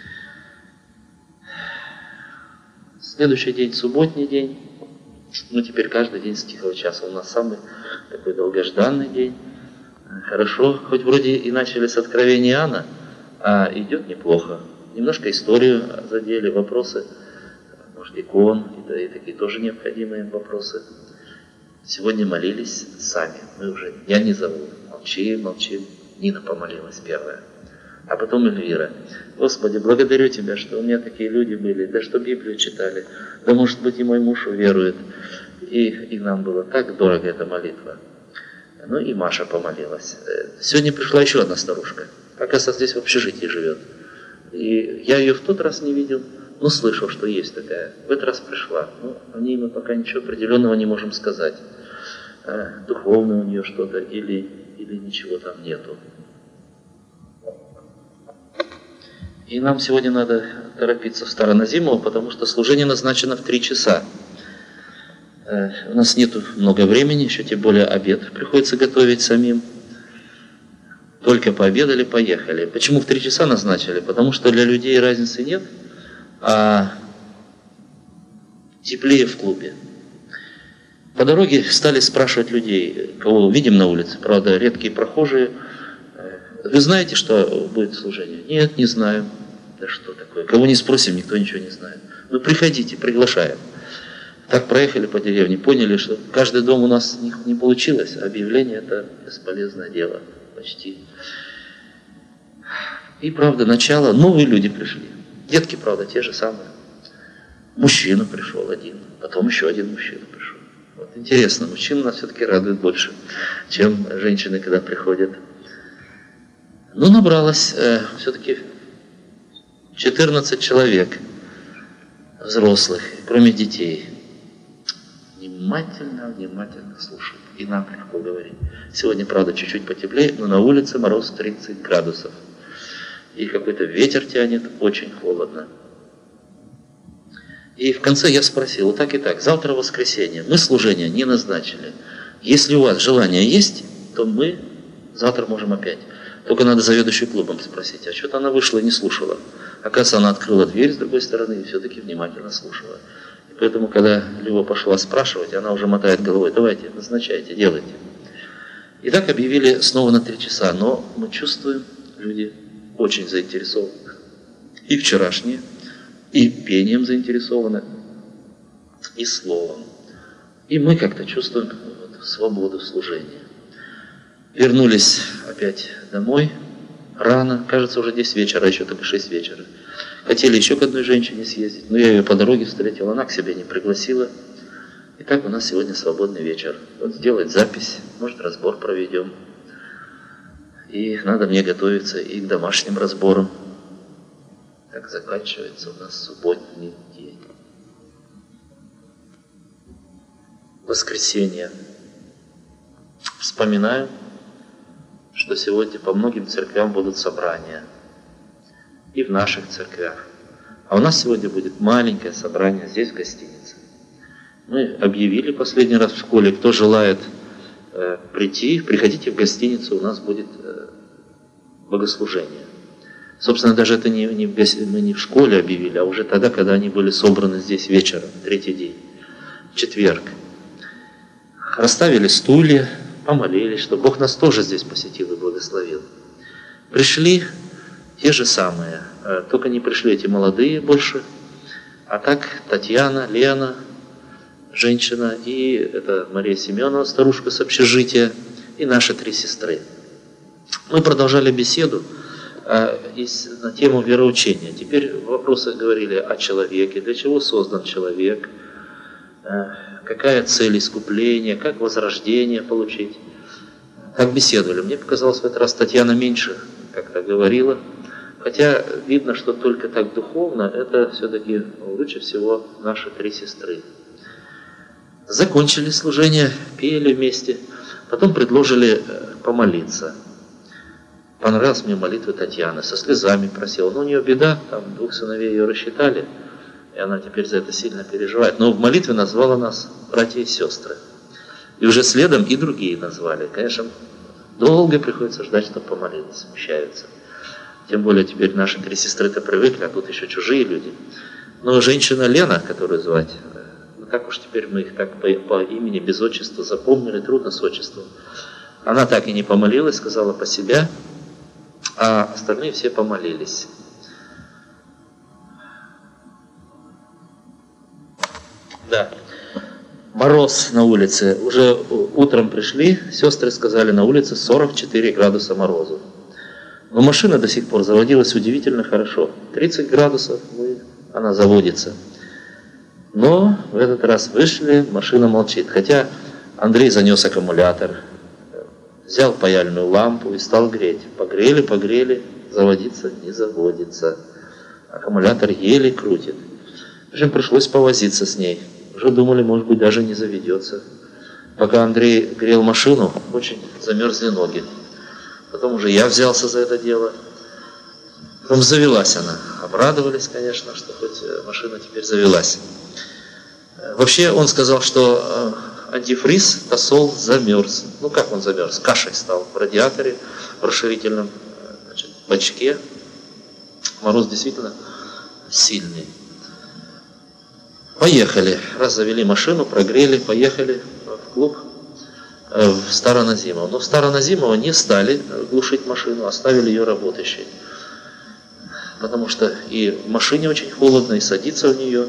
Следующий день, субботний день. Ну, теперь каждый день с тихого часа. У нас самый такой долгожданный день. Хорошо, хоть вроде и начали с откровения Иоанна, а идет неплохо. Немножко историю задели, вопросы, может, икон, и, и такие тоже необходимые вопросы. Сегодня молились сами. Мы уже, я не зову. Молчим, молчим. Нина помолилась первая. А потом Эльвира. Господи, благодарю Тебя, что у меня такие люди были, да что Библию читали, да может быть и мой муж уверует. И, и нам было так дорого эта молитва. Ну и Маша помолилась. Сегодня пришла еще одна старушка. Оказывается, здесь в общежитии живет. И я ее в тот раз не видел, но слышал, что есть такая. В этот раз пришла. Ну, о ней мы пока ничего определенного не можем сказать. Духовное у нее что-то или, или ничего там нету. И нам сегодня надо торопиться в Староназимово, потому что служение назначено в три часа. У нас нету много времени, еще тем более обед приходится готовить самим. Только пообедали, поехали. Почему в три часа назначили? Потому что для людей разницы нет, а теплее в клубе. По дороге стали спрашивать людей, кого видим на улице, правда, редкие прохожие. Вы знаете, что будет служение? Нет, не знаю. Да что такое? Кого не спросим, никто ничего не знает. Ну, приходите, приглашаем. Так проехали по деревне, поняли, что каждый дом у нас не, не получилось. Объявление – это бесполезное дело почти. И, правда, начало, новые люди пришли. Детки, правда, те же самые. Мужчина пришел один, потом еще один мужчина пришел. Вот интересно, мужчины нас все-таки радуют больше, чем женщины, когда приходят. Ну, набралось э, все-таки четырнадцать человек взрослых, кроме детей. Внимательно, внимательно слушают. И нам легко говорить. Сегодня, правда, чуть-чуть потеплее, но на улице мороз тридцать градусов. И какой-то ветер тянет, очень холодно. И в конце я спросил, вот так и так, завтра воскресенье, мы служение не назначили. Если у вас желание есть, то мы завтра можем опять. Только надо заведующую клубом спросить, а что-то она вышла и не слушала. Оказывается, она открыла дверь с другой стороны и все-таки внимательно слушала. И поэтому, когда Люба пошла спрашивать, она уже мотает головой, давайте, назначайте, делайте. И так объявили снова на три часа, но мы чувствуем, люди очень заинтересованы. И вчерашние, и пением заинтересованы, и словом. И мы как-то чувствуем вот, свободу служения. Вернулись опять домой рано, кажется, уже десять вечера, еще только шесть вечера. Хотели еще к одной женщине съездить, но я ее по дороге встретил, она к себе не пригласила. И так у нас сегодня свободный вечер. Вот сделать запись, может, разбор проведем. И надо мне готовиться и к домашним разборам. Так заканчивается у нас субботний день. Воскресенье. Вспоминаю, что сегодня по многим церквям будут собрания. И в наших церквях. А у нас сегодня будет маленькое собрание здесь, в гостинице. Мы объявили последний раз в школе, кто желает э, прийти, приходите в гостиницу, у нас будет э, богослужение. Собственно, даже это не, не в, мы не в школе объявили, а уже тогда, когда они были собраны здесь вечером, третий день, в четверг. Расставили стулья, помолились, что Бог нас тоже здесь посетил и благословил. Пришли те же самые, только не пришли эти молодые больше, а так Татьяна, Лена, женщина, и это Мария Семенова, старушка с общежития, и наши три сестры. Мы продолжали беседу э, на тему вероучения. Теперь вопросы говорили о человеке, для чего создан человек, э, какая цель искупления, как возрождение получить. Так беседовали. Мне показалось, в этот раз Татьяна меньше как-то говорила. Хотя видно, что только так духовно, это все-таки лучше всего наши три сестры. Закончили служение, пели вместе, потом предложили помолиться. Понравилась мне молитва Татьяны, со слезами просила. Но у нее беда, там двух сыновей ее рассчитали, и она теперь за это сильно переживает. Но в молитве назвала нас братья и сестры. И уже следом и другие назвали. Конечно, долго приходится ждать, чтобы помолились, смущаются. Тем более теперь наши три сестры-то привыкли, а тут еще чужие люди. Но женщина Лена, которую звать, ну так уж теперь мы их так по, по имени, без отчества запомнили, трудно с отчеством. Она так и не помолилась, сказала по себя, а остальные все помолились. Да. Мороз на улице. Уже утром пришли, сестры сказали, на улице сорок четыре градуса морозу. Но машина до сих пор заводилась удивительно хорошо. тридцать градусов, она заводится. Но в этот раз вышли, машина молчит. Хотя Андрей занес аккумулятор, взял паяльную лампу и стал греть. Погрели, погрели, заводиться не заводится. Аккумулятор еле крутит. В общем, пришлось повозиться с ней. Уже думали, может быть, даже не заведется. Пока Андрей грел машину, очень замерзли ноги. Потом уже я взялся за это дело. Потом завелась она. Обрадовались, конечно, что хоть машина теперь завелась. Вообще он сказал, что антифриз Тосол замерз. Ну как он замерз? Кашей стал в радиаторе, в расширительном, значит, бачке. Мороз действительно сильный. Поехали. Раз завели машину, прогрели, поехали в клуб в Староназимово. Но в Староназимово не стали глушить машину, оставили ее работающей. Потому что и в машине очень холодно, и садиться в нее.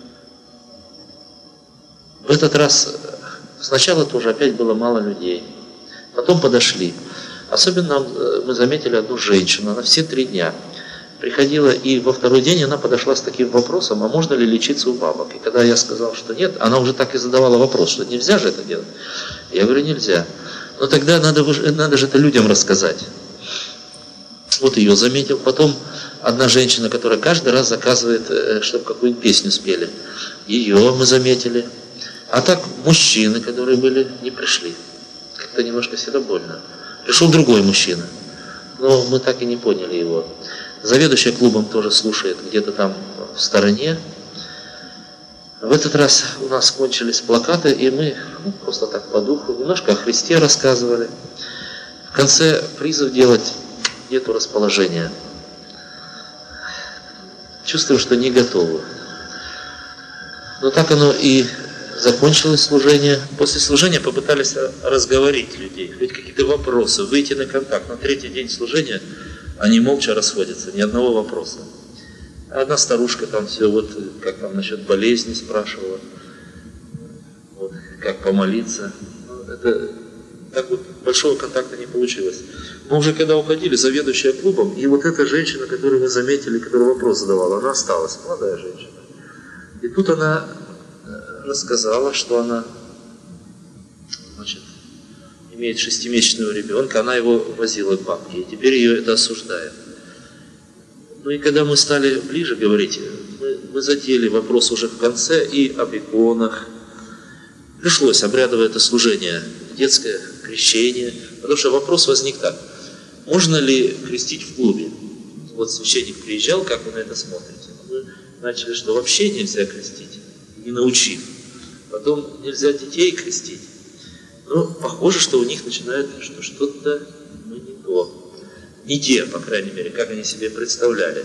В этот раз сначала тоже опять было мало людей. Потом подошли. Особенно мы заметили одну женщину. Она все три дня приходила, и во второй день она подошла с таким вопросом, а можно ли лечиться у бабок? И когда я сказал, что нет, она уже так и задавала вопрос, что нельзя же это делать. Я говорю, нельзя. Но тогда надо, надо же это людям рассказать. Вот ее заметил. Потом одна женщина, которая каждый раз заказывает, чтобы какую-нибудь песню спели. Ее мы заметили. А так мужчины, которые были, не пришли. Как-то немножко сердобольно. Пришел другой мужчина. Но мы так и не поняли его. Заведующая клубом тоже слушает где-то там в стороне. В этот раз у нас кончились плакаты, и мы ну, просто так по духу немножко о Христе рассказывали. В конце призыв делать нету расположения. Чувствую, что не готовы. Но так оно и закончилось служение. После служения попытались разговорить людей, хоть какие-то вопросы, выйти на контакт. На третий день служения они молча расходятся, ни одного вопроса. Одна старушка там все, вот как там насчет болезни спрашивала, вот, как помолиться. Ну, это так вот большого контакта не получилось. Но уже когда уходили, заведующая клубом, и вот эта женщина, которую вы заметили, которая вопрос задавала, она осталась, молодая женщина. И тут она рассказала, что она, значит, имеет шестимесячного ребенка, она его возила к бабке, и теперь ее это осуждает. Ну и когда мы стали ближе говорить, мы, мы задели вопрос уже в конце и об иконах. Пришлось обрядовое это служение, детское крещение, потому что вопрос возник так. Можно ли крестить в клубе? Вот священник приезжал, как вы на это смотрите? Мы начали, что вообще нельзя крестить, не научив. Потом нельзя детей крестить. Но похоже, что у них начинает, что что-то ну, не то. Не те, по крайней мере, как они себе представляли.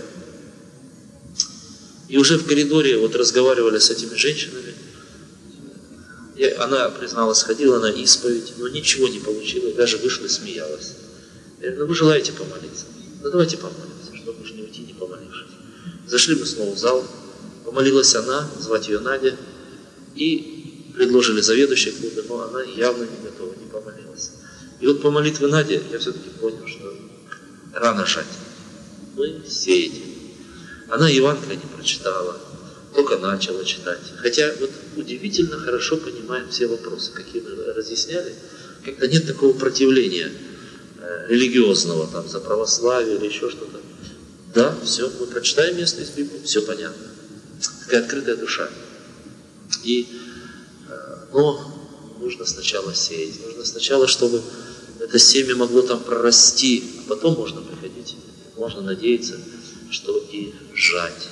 И уже в коридоре вот разговаривали с этими женщинами. И она призналась, ходила на исповедь, но ничего не получила, даже вышла и смеялась. Я говорю, ну вы желаете помолиться? Ну давайте помолимся, чтобы уж не уйти, не помолившись. Зашли мы снова в зал, помолилась она, звать ее Надя, и предложили заведующей клуба, но она явно не готова, не помолилась. И вот по молитве Нади я все-таки понял, что рано жать. Мы сеете. Она Евангелие не прочитала, только начала читать. Хотя вот удивительно хорошо понимает все вопросы, какие мы разъясняли. Как-то нет такого противления э, религиозного, там, за православие или еще что-то. Да, все, мы прочитаем место из Библии, все понятно. Такая открытая душа. И, э, но нужно сначала сеять. Нужно сначала, чтобы это семя могло там прорасти, а потом можно приходить, можно надеяться, что и жать.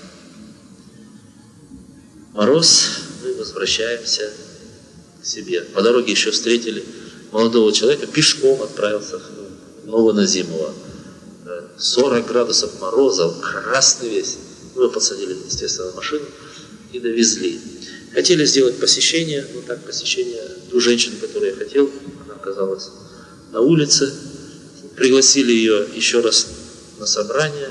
Мороз, мы возвращаемся к себе. По дороге еще встретили молодого человека, пешком отправился в Новоназимово. сорок градусов мороза, красный весь. Мы его посадили, естественно, в машину и довезли. Хотели сделать посещение, но так посещение ту женщину, которую я хотел, она оказалась на улице. Пригласили ее еще раз на собрание.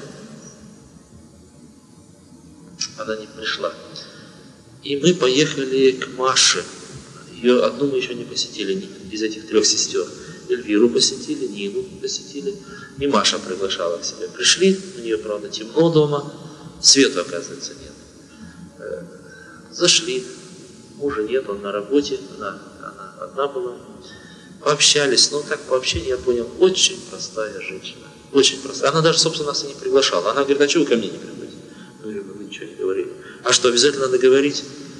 Она не пришла. И мы поехали к Маше. Ее одну мы еще не посетили, из этих трех сестер. Эльвиру посетили, Нину посетили. И Маша приглашала к себе. Пришли, у нее, правда, темно дома. Свету, оказывается, нет. Зашли. Мужа нет, он на работе, она, она одна была. Пообщались, ну так по общению я понял, очень простая женщина. Очень простая. Она даже, собственно, нас и не приглашала. Она говорит, а что вы ко мне не приходите? Мы говорим, вы ничего не говорили. А что, обязательно надо говорить?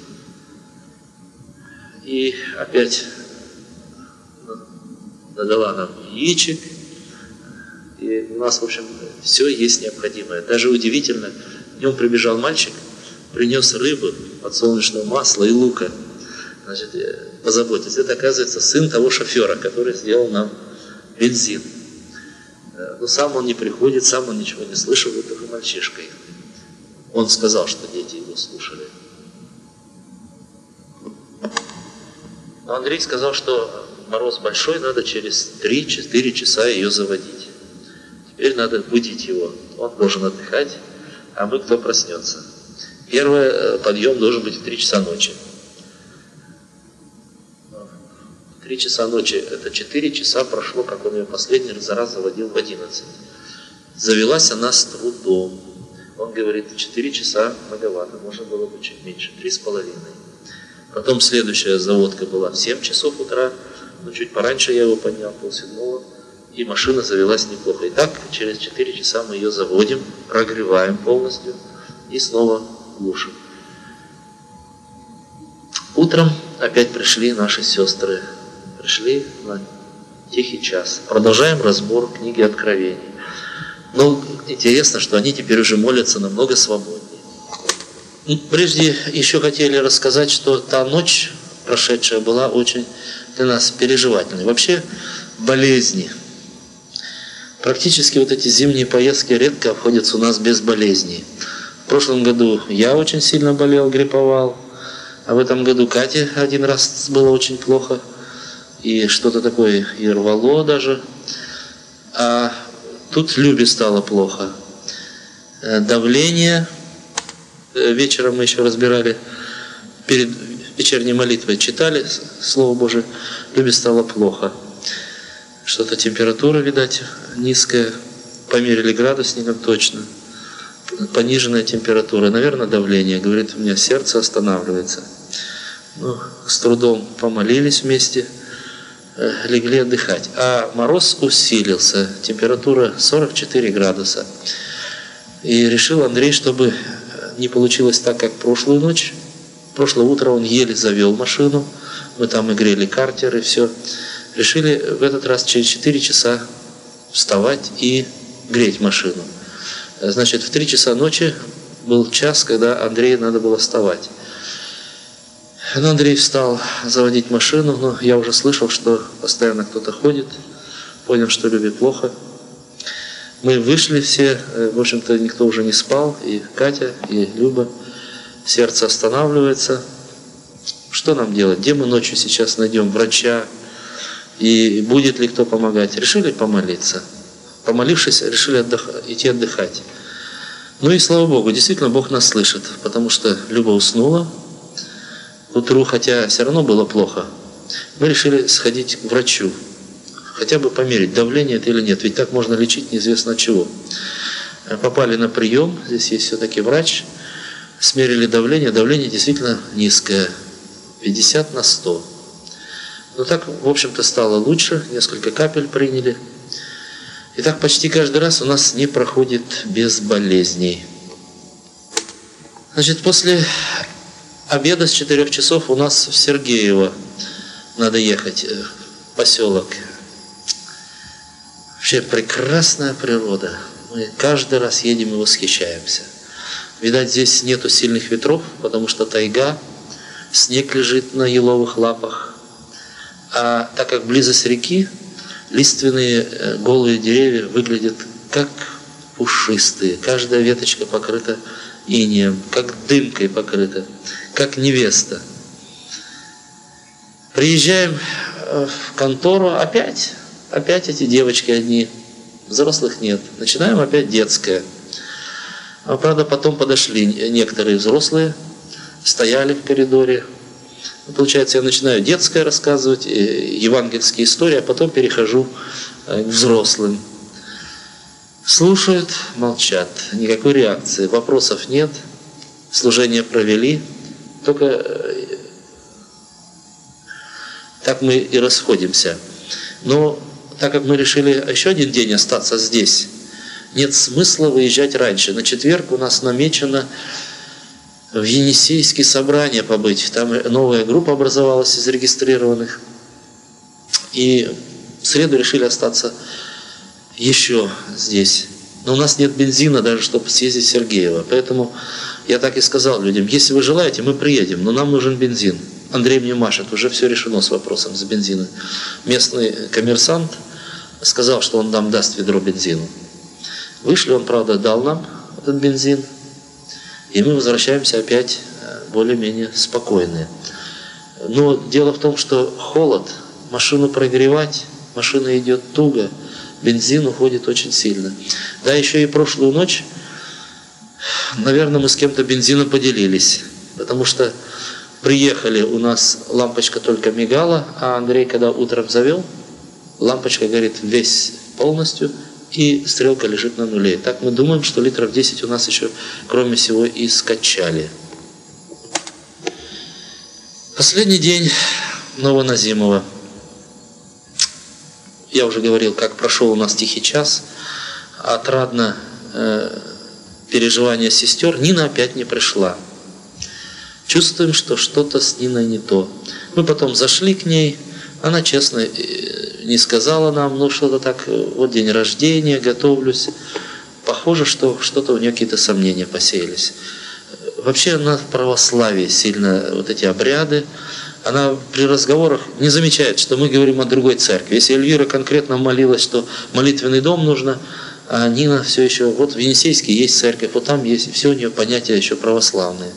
И опять надала нам яичек. И у нас, в общем, все есть необходимое. Даже удивительно, днем прибежал мальчик, принес рыбу, подсолнечного масла и лука. Значит, позаботьтесь. Это, оказывается, сын того шофера, который сделал нам бензин. Но сам он не приходит, сам он ничего не слышал, вот только мальчишка. Он сказал, что дети его слушали. Но Андрей сказал, что мороз большой, надо через три-четыре часа ее заводить. Теперь надо будить его. Он должен отдыхать, а мы кто проснется. Первый подъем должен быть в три часа ночи. три часа ночи, это четыре часа прошло, как он ее последний раз заводил в одиннадцать. Завелась она с трудом. Он говорит, четыре часа многовато, можно было бы чуть меньше, три с половиной. Потом следующая заводка была в семь часов утра, но чуть пораньше я его поднял, полседьмого, и машина завелась неплохо. И так через четыре часа мы ее заводим, прогреваем полностью и снова глушим. Утром опять пришли наши сестры. Пришли на тихий час. Продолжаем разбор книги Откровений. Но интересно, что они теперь уже молятся намного свободнее. Прежде еще хотели рассказать, что та ночь прошедшая была очень для нас переживательной. Вообще болезни. Практически вот эти зимние поездки редко обходятся у нас без болезней. В прошлом году я очень сильно болел, грипповал. А в этом году Кате один раз было очень плохо. И что-то такое и рвало даже. А тут Любе стало плохо. Давление. Вечером мы еще разбирали, перед вечерней молитвой читали Слово Божие. Любе стало плохо. Что-то температура, видать, низкая. Померили градусником точно. Пониженная температура. Наверное, давление. Говорит, у меня сердце останавливается. Ну, с трудом помолились вместе. Легли отдыхать. А мороз усилился, температура сорок четыре градуса. И решил Андрей, чтобы не получилось так, как прошлую ночь. Прошлое утро он еле завел машину, мы там и грели картер, и все. Решили в этот раз через четыре часа вставать и греть машину. Значит, в три часа ночи был час, когда Андрею надо было вставать. Но Андрей встал заводить машину, но я уже слышал, что постоянно кто-то ходит. Понял, что Любе плохо. Мы вышли все, в общем-то, никто уже не спал, и Катя, и Люба. Сердце останавливается. Что нам делать? Где мы ночью сейчас найдем врача? И будет ли кто помогать? Решили помолиться. Помолившись, решили отдых... идти отдыхать. Ну и слава Богу, действительно Бог нас слышит, потому что Люба уснула. Утру, хотя все равно было плохо, мы решили сходить к врачу, хотя бы померить, давление это или нет, ведь так можно лечить неизвестно от чего. Попали на прием, здесь есть все-таки врач, смерили давление, давление действительно низкое, пятьдесят на сто. Но так, в общем-то, стало лучше, несколько капель приняли. И так почти каждый раз у нас не проходит без болезней. Значит, после обеда с четырех часов у нас в Сергеево надо ехать, в поселок. Вообще прекрасная природа. Мы каждый раз едем и восхищаемся. Видать, здесь нету сильных ветров, потому что тайга, снег лежит на еловых лапах. А так как близость реки, лиственные голые деревья выглядят как пушистые. Каждая веточка покрыта инеем, как дымкой покрыта, как невеста. Приезжаем в контору, опять, опять эти девочки одни, взрослых нет. Начинаем опять детское. А, правда, потом подошли некоторые взрослые, стояли в коридоре. Получается, я начинаю детское рассказывать, евангельские истории, а потом перехожу к взрослым. Слушают, молчат, никакой реакции, вопросов нет, служение провели, только так мы и расходимся. Но так как мы решили еще один день остаться здесь, нет смысла выезжать раньше. На четверг у нас намечено в Енисейске собрание побыть. Там новая группа образовалась из зарегистрированных. И в среду решили остаться еще здесь. Но у нас нет бензина даже, чтобы съездить в Сергеево. Поэтому я так и сказал людям, если вы желаете, мы приедем, но нам нужен бензин. Андрей мне машет, уже все решено с вопросом с бензином. Местный коммерсант сказал, что он нам даст ведро бензина. Вышли, он, правда, дал нам этот бензин. И мы возвращаемся опять более-менее спокойные. Но дело в том, что холод, машину прогревать, машина идет туго, бензин уходит очень сильно. Да, еще и прошлую ночь, наверное, мы с кем-то бензином поделились, потому что приехали, у нас лампочка только мигала, а Андрей, когда утром завел, лампочка горит весь полностью, и стрелка лежит на нуле. Так мы думаем, что литров десять у нас еще, кроме всего, и скачали. Последний день Новоназимова. Я уже говорил, как прошел у нас тихий час. Отрадно э, переживание сестер. Нина опять не пришла. Чувствуем, что что-то с Ниной не то. Мы потом зашли к ней. Она честно не сказала нам, ну что-то так, вот день рождения, готовлюсь. Похоже, что что-то у нее какие-то сомнения посеялись. Вообще она в православии сильно, вот эти обряды. Она при разговорах не замечает, что мы говорим о другой церкви. Если Эльвира конкретно молилась, что молитвенный дом нужно, а Нина все еще, вот в Енисейске есть церковь, вот там есть, все у нее понятия еще православные.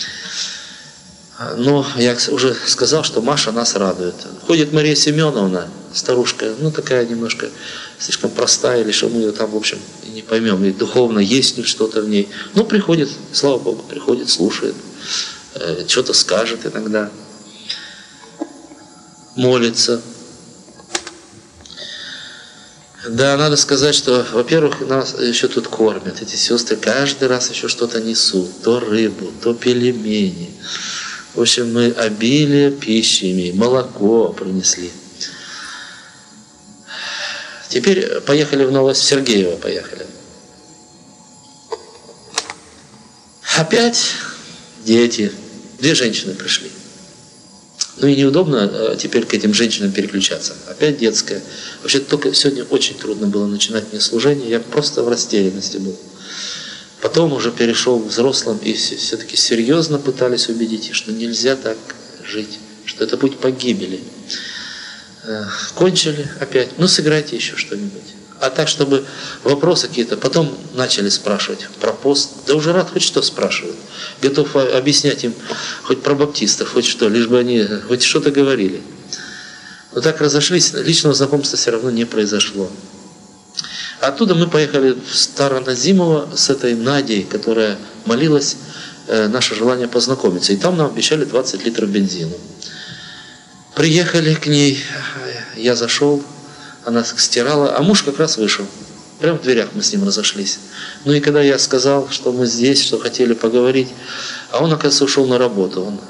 Но я уже сказал, что Маша нас радует. Ходит Мария Семеновна, старушка, ну такая немножко слишком простая, или что мы ее там, в общем, не поймем, и духовно есть ли что-то в ней. Но приходит, слава Богу, приходит, слушает, э, что-то скажет иногда, молится. Да, надо сказать, что, во-первых, нас еще тут кормят. Эти сестры каждый раз еще что-то несут. То рыбу, то пельмени. В общем, мы обилие пищи имеем, молоко принесли. Теперь поехали в Новосибирск, в Сергеево поехали. Опять дети, две женщины пришли. Ну и неудобно теперь к этим женщинам переключаться. Опять детская. Вообще только сегодня очень трудно было начинать мне служение, я просто в растерянности был. Потом уже перешел к взрослым и все-таки серьезно пытались убедить их, что нельзя так жить, что это путь погибели. Кончили опять, ну сыграйте еще что-нибудь. А так, чтобы вопросы какие-то, потом начали спрашивать про пост. Да уже рад хоть что спрашивают. Готов объяснять им хоть про баптистов, хоть что, лишь бы они хоть что-то говорили. Но так разошлись, личного знакомства все равно не произошло. Оттуда мы поехали в Староназимово с этой Надей, которая молилась, э, наше желание познакомиться. И там нам обещали двадцать литров бензина. Приехали к ней, я зашел, она стирала, а муж как раз вышел. Прямо в дверях мы с ним разошлись. Ну и когда я сказал, что мы здесь, что хотели поговорить, а он, оказывается, ушел на работу. Он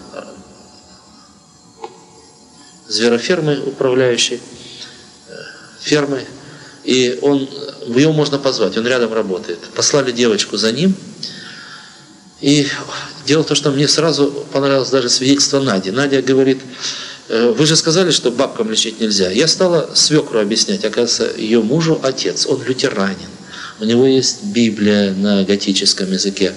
зверофермой управляющий, фермой. И он, его можно позвать, он рядом работает. Послали девочку за ним. И дело в том, что мне сразу понравилось даже свидетельство Нади. Надя говорит, вы же сказали, что бабкам лечить нельзя. Я стала свекру объяснять, оказывается, ее мужу отец, он лютеранин. У него есть Библия на готическом языке.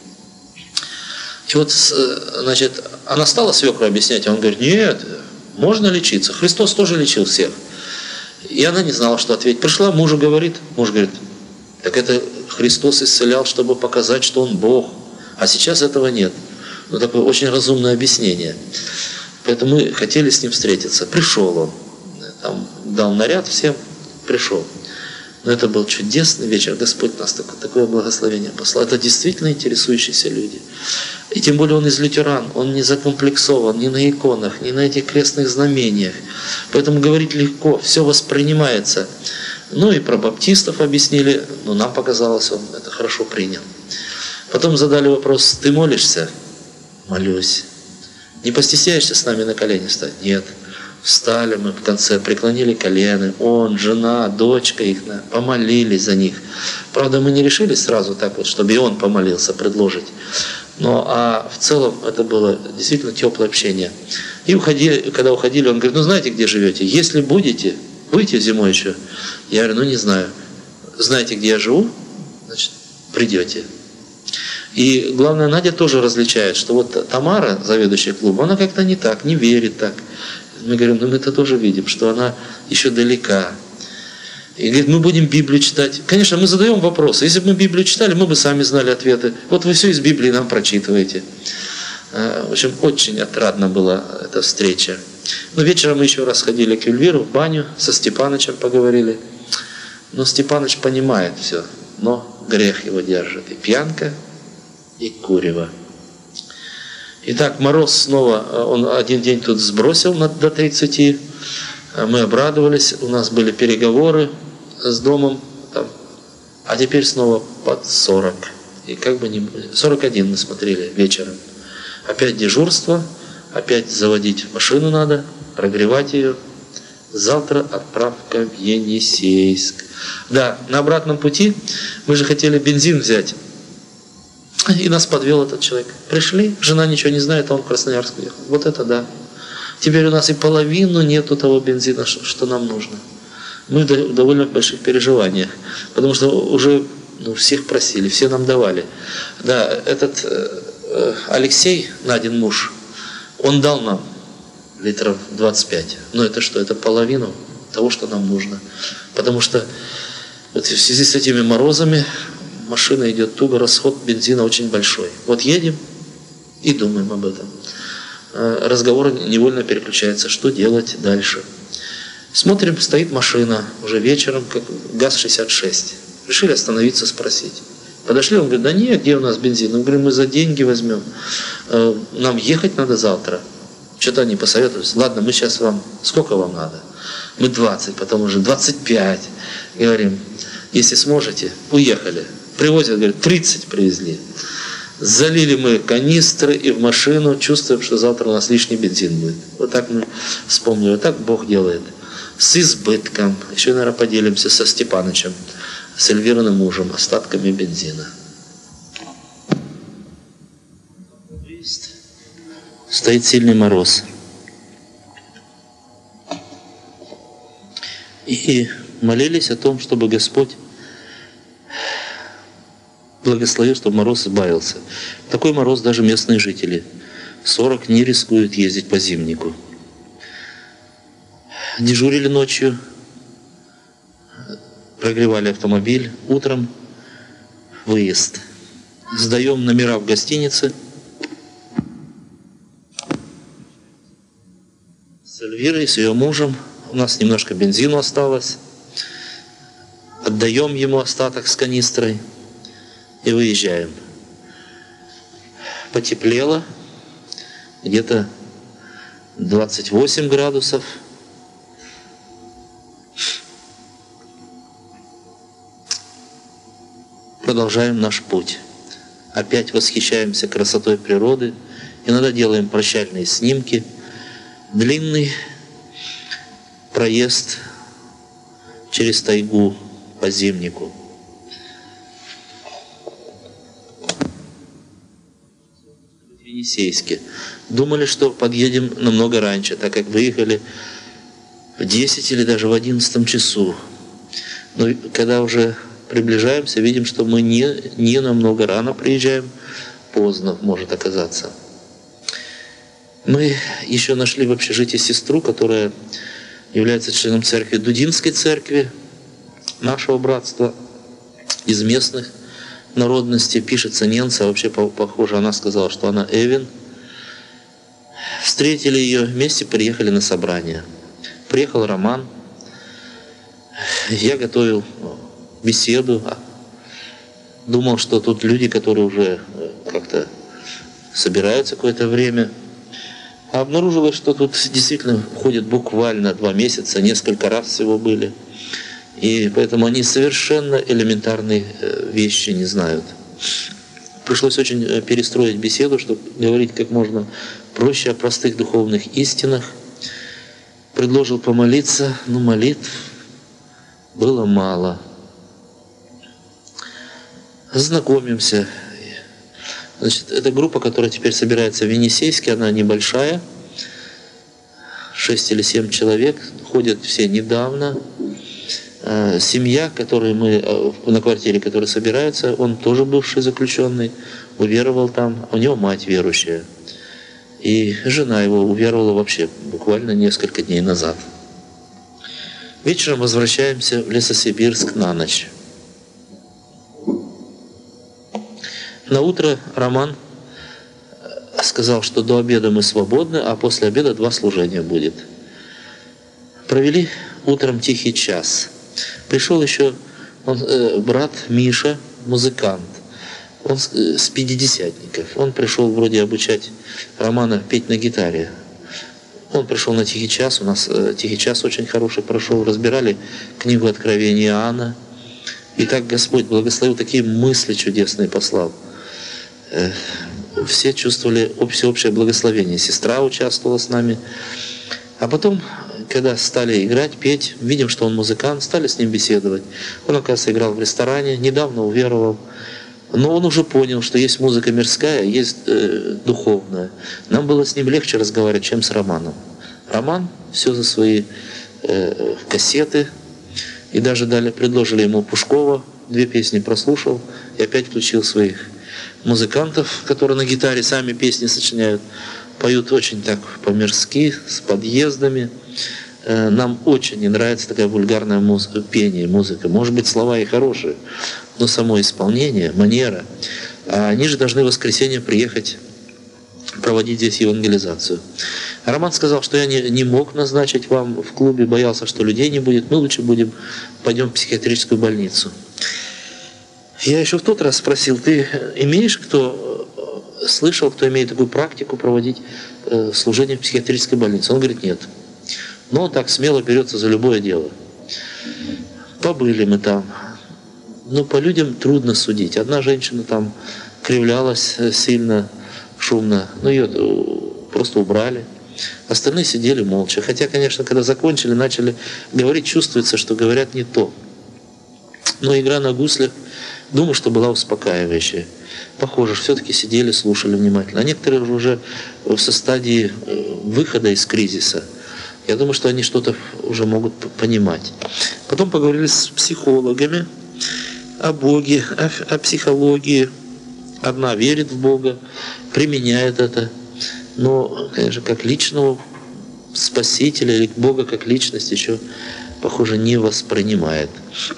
И вот, значит, она стала свекру объяснять, а он говорит, нет, можно лечиться, Христос тоже лечил всех. И она не знала, что ответить. Пришла, мужу говорит, муж говорит, так это Христос исцелял, чтобы показать, что Он Бог. А сейчас этого нет. Ну, такое очень разумное объяснение. Поэтому мы хотели с ним встретиться. Пришел он. Там дал наряд всем, пришел. Но это был чудесный вечер. Господь нас такое, такое благословение послал. Это действительно интересующиеся люди. И тем более он из лютеран. Он не закомплексован ни на иконах, ни на этих крестных знамениях. Поэтому говорить легко, все воспринимается. Ну и про баптистов объяснили. Но нам показалось, он это хорошо принял. Потом задали вопрос, ты молишься? Молюсь. Не постесняешься с нами на колени встать? Нет. Встали мы в конце, преклонили колено. Он, жена, дочка их, помолились за них. Правда, мы не решились сразу так вот, чтобы и он помолился, предложить. Но а в целом это было действительно теплое общение. И уходили, когда уходили, он говорит, ну знаете, где живете? Если будете, будете зимой еще? Я говорю, ну не знаю. Знаете, где я живу? Значит, придете. И главное, Надя тоже различает, что вот Тамара, заведующая клубом, она как-то не так, не верит так. Мы говорим, ну мы это тоже видим, что она еще далека. И говорит, мы будем Библию читать. Конечно, мы задаем вопросы. Если бы мы Библию читали, мы бы сами знали ответы. Вот вы все из Библии нам прочитываете. В общем, очень отрадна была эта встреча. Но вечером мы еще раз ходили к Эльвиру в баню, со Степанычем поговорили. Но Степаныч понимает все, но грех его держит. И пьянка, и курево. Итак, мороз снова, он один день тут сбросил до тридцати. Мы обрадовались, у нас были переговоры с домом, там, а теперь снова под сорок. И как бы не сорок один мы смотрели вечером. Опять дежурство, опять заводить машину надо, прогревать ее. Завтра отправка в Енисейск. Да, на обратном пути мы же хотели бензин взять. И нас подвел этот человек. Пришли, жена ничего не знает, а он в Красноярск уехал. Вот это да. Теперь у нас и половину нету того бензина, что нам нужно. Мы в довольно больших переживаниях. Потому что уже ну, всех просили, все нам давали. Да, этот э, Алексей, Надин муж, он дал нам литров двадцать пять. Но это что? Это половину того, что нам нужно. Потому что вот в связи с этими морозами машина идет туго, расход бензина очень большой. Вот едем и думаем об этом. Разговор невольно переключается, что делать дальше. Смотрим, стоит машина уже вечером, как ГАЗ шестьдесят шесть. Решили остановиться, спросить. Подошли, он говорит, да нет, где у нас бензин? Мы говорим, мы за деньги возьмем. Нам ехать надо завтра. Что-то они посоветовались. Ладно, мы сейчас вам, сколько вам надо? Мы двадцать, потом уже двадцать пять. Говорим, если сможете, уехали. Привозят, говорят, тридцать привезли. Залили мы канистры и в машину, чувствуем, что завтра у нас лишний бензин будет. Вот так мы вспомнили, вот так Бог делает. С избытком. Еще, наверное, поделимся со Степанычем, с Эльвирным мужем, остатками бензина. Стоит сильный мороз. И молились о том, чтобы Господь благословил, чтобы мороз избавился. Такой мороз даже местные жители. сорок не рискуют ездить по зимнику. Дежурили ночью, прогревали автомобиль. Утром выезд. Сдаем номера в гостинице. С Эльвирой, с ее мужем. У нас немножко бензину осталось. Отдаем ему остаток с канистрой. И выезжаем. Потеплело. Где-то двадцать восемь градусов. Продолжаем наш путь. Опять восхищаемся красотой природы. Иногда делаем прощальные снимки. Длинный проезд через тайгу по зимнику. В Енисейске. Думали, что подъедем намного раньше, так как выехали в десять или даже в одиннадцатом часу. Но когда уже приближаемся, видим, что мы не, не намного рано приезжаем, поздно может оказаться. Мы еще нашли в общежитии сестру, которая является членом церкви, Дудинской церкви, нашего братства, из местных народностей, пишется Ненца, вообще похоже, она сказала, что она Эвен. Встретили ее, вместе приехали на собрание. Приехал Роман, я готовил беседу, думал, что тут люди, которые уже как-то собираются какое-то время. А обнаружилось, что тут действительно ходят буквально два месяца, несколько раз всего были. И поэтому они совершенно элементарные вещи не знают. Пришлось очень перестроить беседу, чтобы говорить как можно проще о простых духовных истинах. Предложил помолиться, но молитв было мало. Знакомимся. Значит, эта группа, которая теперь собирается в Енисейске, она небольшая, шесть или семь человек, ходят все недавно. Семья, которой мы на квартире, которая собирается, он тоже бывший заключенный, уверовал там, у него мать верующая. И жена его уверовала вообще буквально несколько дней назад. Вечером возвращаемся в Лесосибирск на ночь. На утро Роман сказал, что до обеда мы свободны, а после обеда два служения будет. Провели утром тихий час. Пришел еще он, э, брат Миша, музыкант. Он э, с пятидесятников. Он пришел вроде обучать Романа петь на гитаре. Он пришел на тихий час. У нас э, тихий час очень хороший прошел. Разбирали книгу Откровения Иоанна. И так Господь благословил, такие мысли чудесные послал. Э, все чувствовали всеобщее благословение. Сестра участвовала с нами. А потом, когда стали играть, петь, видим, что он музыкант, стали с ним беседовать. Он, оказывается, играл в ресторане, недавно уверовал. Но он уже понял, что есть музыка мирская, есть э, духовная. Нам было с ним легче разговаривать, чем с Романом. Роман все за свои э, кассеты. И даже дали, предложили ему Пушкова, две песни прослушал, и опять включил своих музыкантов, которые на гитаре сами песни сочиняют. Поют очень так по-мирски, с подъездами. Нам очень не нравится такая вульгарная музыка, пение, музыка. Может быть, слова и хорошие, но само исполнение, манера. А они же должны в воскресенье приехать проводить здесь евангелизацию. Роман сказал, что я не, не мог назначить вам в клубе, боялся, что людей не будет. Мы лучше будем, пойдем в психиатрическую больницу. Я еще в тот раз спросил, ты имеешь кто... слышал, кто имеет такую практику проводить э, служение в психиатрической больнице? Он говорит, нет. Но он так смело берется за любое дело. Побыли мы там. Но по людям трудно судить. Одна женщина там кривлялась сильно, шумно. Но ее просто убрали. Остальные сидели молча. Хотя, конечно, когда закончили, начали говорить, чувствуется, что говорят не то. Но игра на гуслях, думаю, что была успокаивающая. Похоже, все-таки сидели, слушали внимательно. А некоторые уже со стадии выхода из кризиса. Я думаю, что они что-то уже могут понимать. Потом поговорили с психологами о Боге, о, о психологии. Одна верит в Бога, применяет это. Но, конечно, как личного спасителя или Бога как личность еще, похоже, не воспринимает.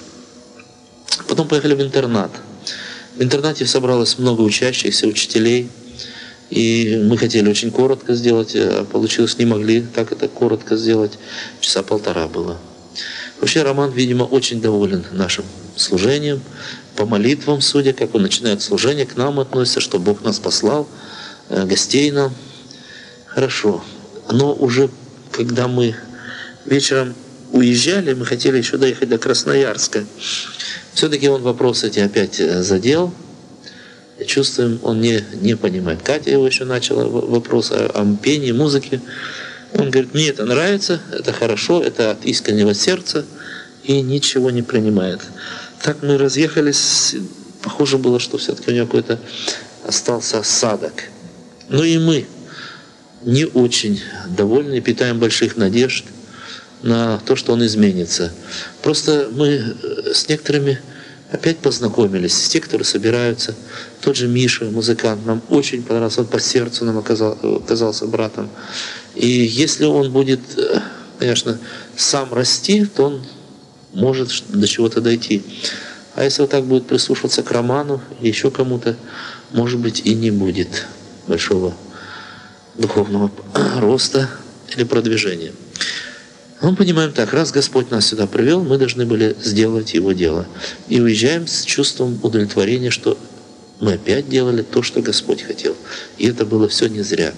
Потом поехали в интернат. В интернате собралось много учащихся, учителей, и мы хотели очень коротко сделать, а получилось, не могли так это коротко сделать, часа полтора было. Вообще Роман, видимо, очень доволен нашим служением, по молитвам, судя, как он начинает служение, к нам относится, что Бог нас послал, гостей нам. Хорошо. Но уже когда мы вечером уезжали, мы хотели еще доехать до Красноярска. Все-таки он вопросы эти опять задел. Чувствуем, он не, не понимает. Катя его еще начала вопрос о, о пении, музыке. Он говорит, мне это нравится, это хорошо, это от искреннего сердца, и ничего не принимает. Так мы разъехались, похоже было, что все-таки у него какой-то остался осадок. Ну и мы не очень довольны, питаем больших надежд на то, что он изменится. Просто мы с некоторыми опять познакомились, с теми, которые собираются. Тот же Миша, музыкант, нам очень понравился, он по сердцу нам оказал, оказался братом. И если он будет, конечно, сам расти, то он может до чего-то дойти. А если вот так будет прислушиваться к Роману, еще кому-то, может быть, и не будет большого духовного роста или продвижения. Мы понимаем так, раз Господь нас сюда привел, мы должны были сделать Его дело. И уезжаем с чувством удовлетворения, что мы опять делали то, что Господь хотел. И это было все не зря.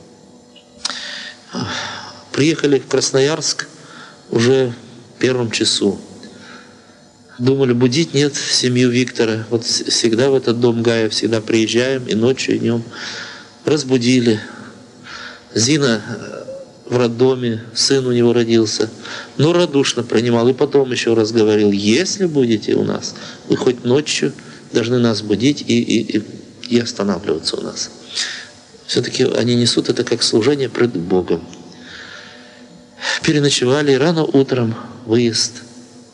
Приехали в Красноярск уже в первом часу. Думали, будить нет семью Виктора. Вот всегда в этот дом Гая всегда приезжаем, и ночью, и днем. Разбудили. Зина в роддоме, сын у него родился, но радушно принимал. И потом еще раз говорил: если будете у нас, вы хоть ночью должны нас будить и, и, и, и останавливаться у нас. Все-таки они несут это как служение пред Богом. Переночевали, рано утром выезд.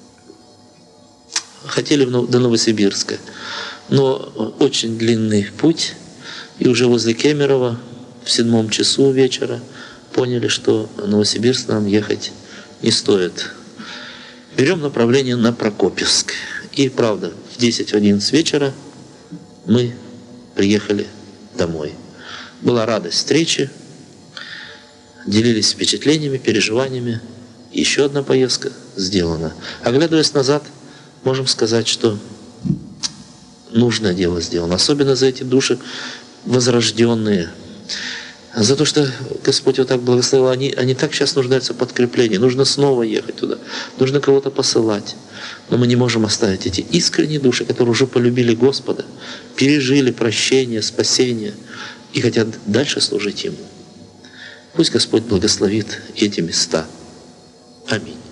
Хотели до Новосибирска, но очень длинный путь, и уже возле Кемерово в седьмом часу вечера поняли, что в Новосибирск нам ехать не стоит. Берем направление на Прокопьевск. И правда, в десять-одиннадцать вечера мы приехали домой. Была радость встречи, делились впечатлениями, переживаниями. Еще одна поездка сделана. Оглядываясь назад, можем сказать, что нужное дело сделано. Особенно за эти души возрожденные. За то, что Господь вот так благословил, они, они так сейчас нуждаются в подкреплении. Нужно снова ехать туда. Нужно кого-то посылать. Но мы не можем оставить эти искренние души, которые уже полюбили Господа, пережили прощение, спасение и хотят дальше служить Ему. Пусть Господь благословит эти места. Аминь.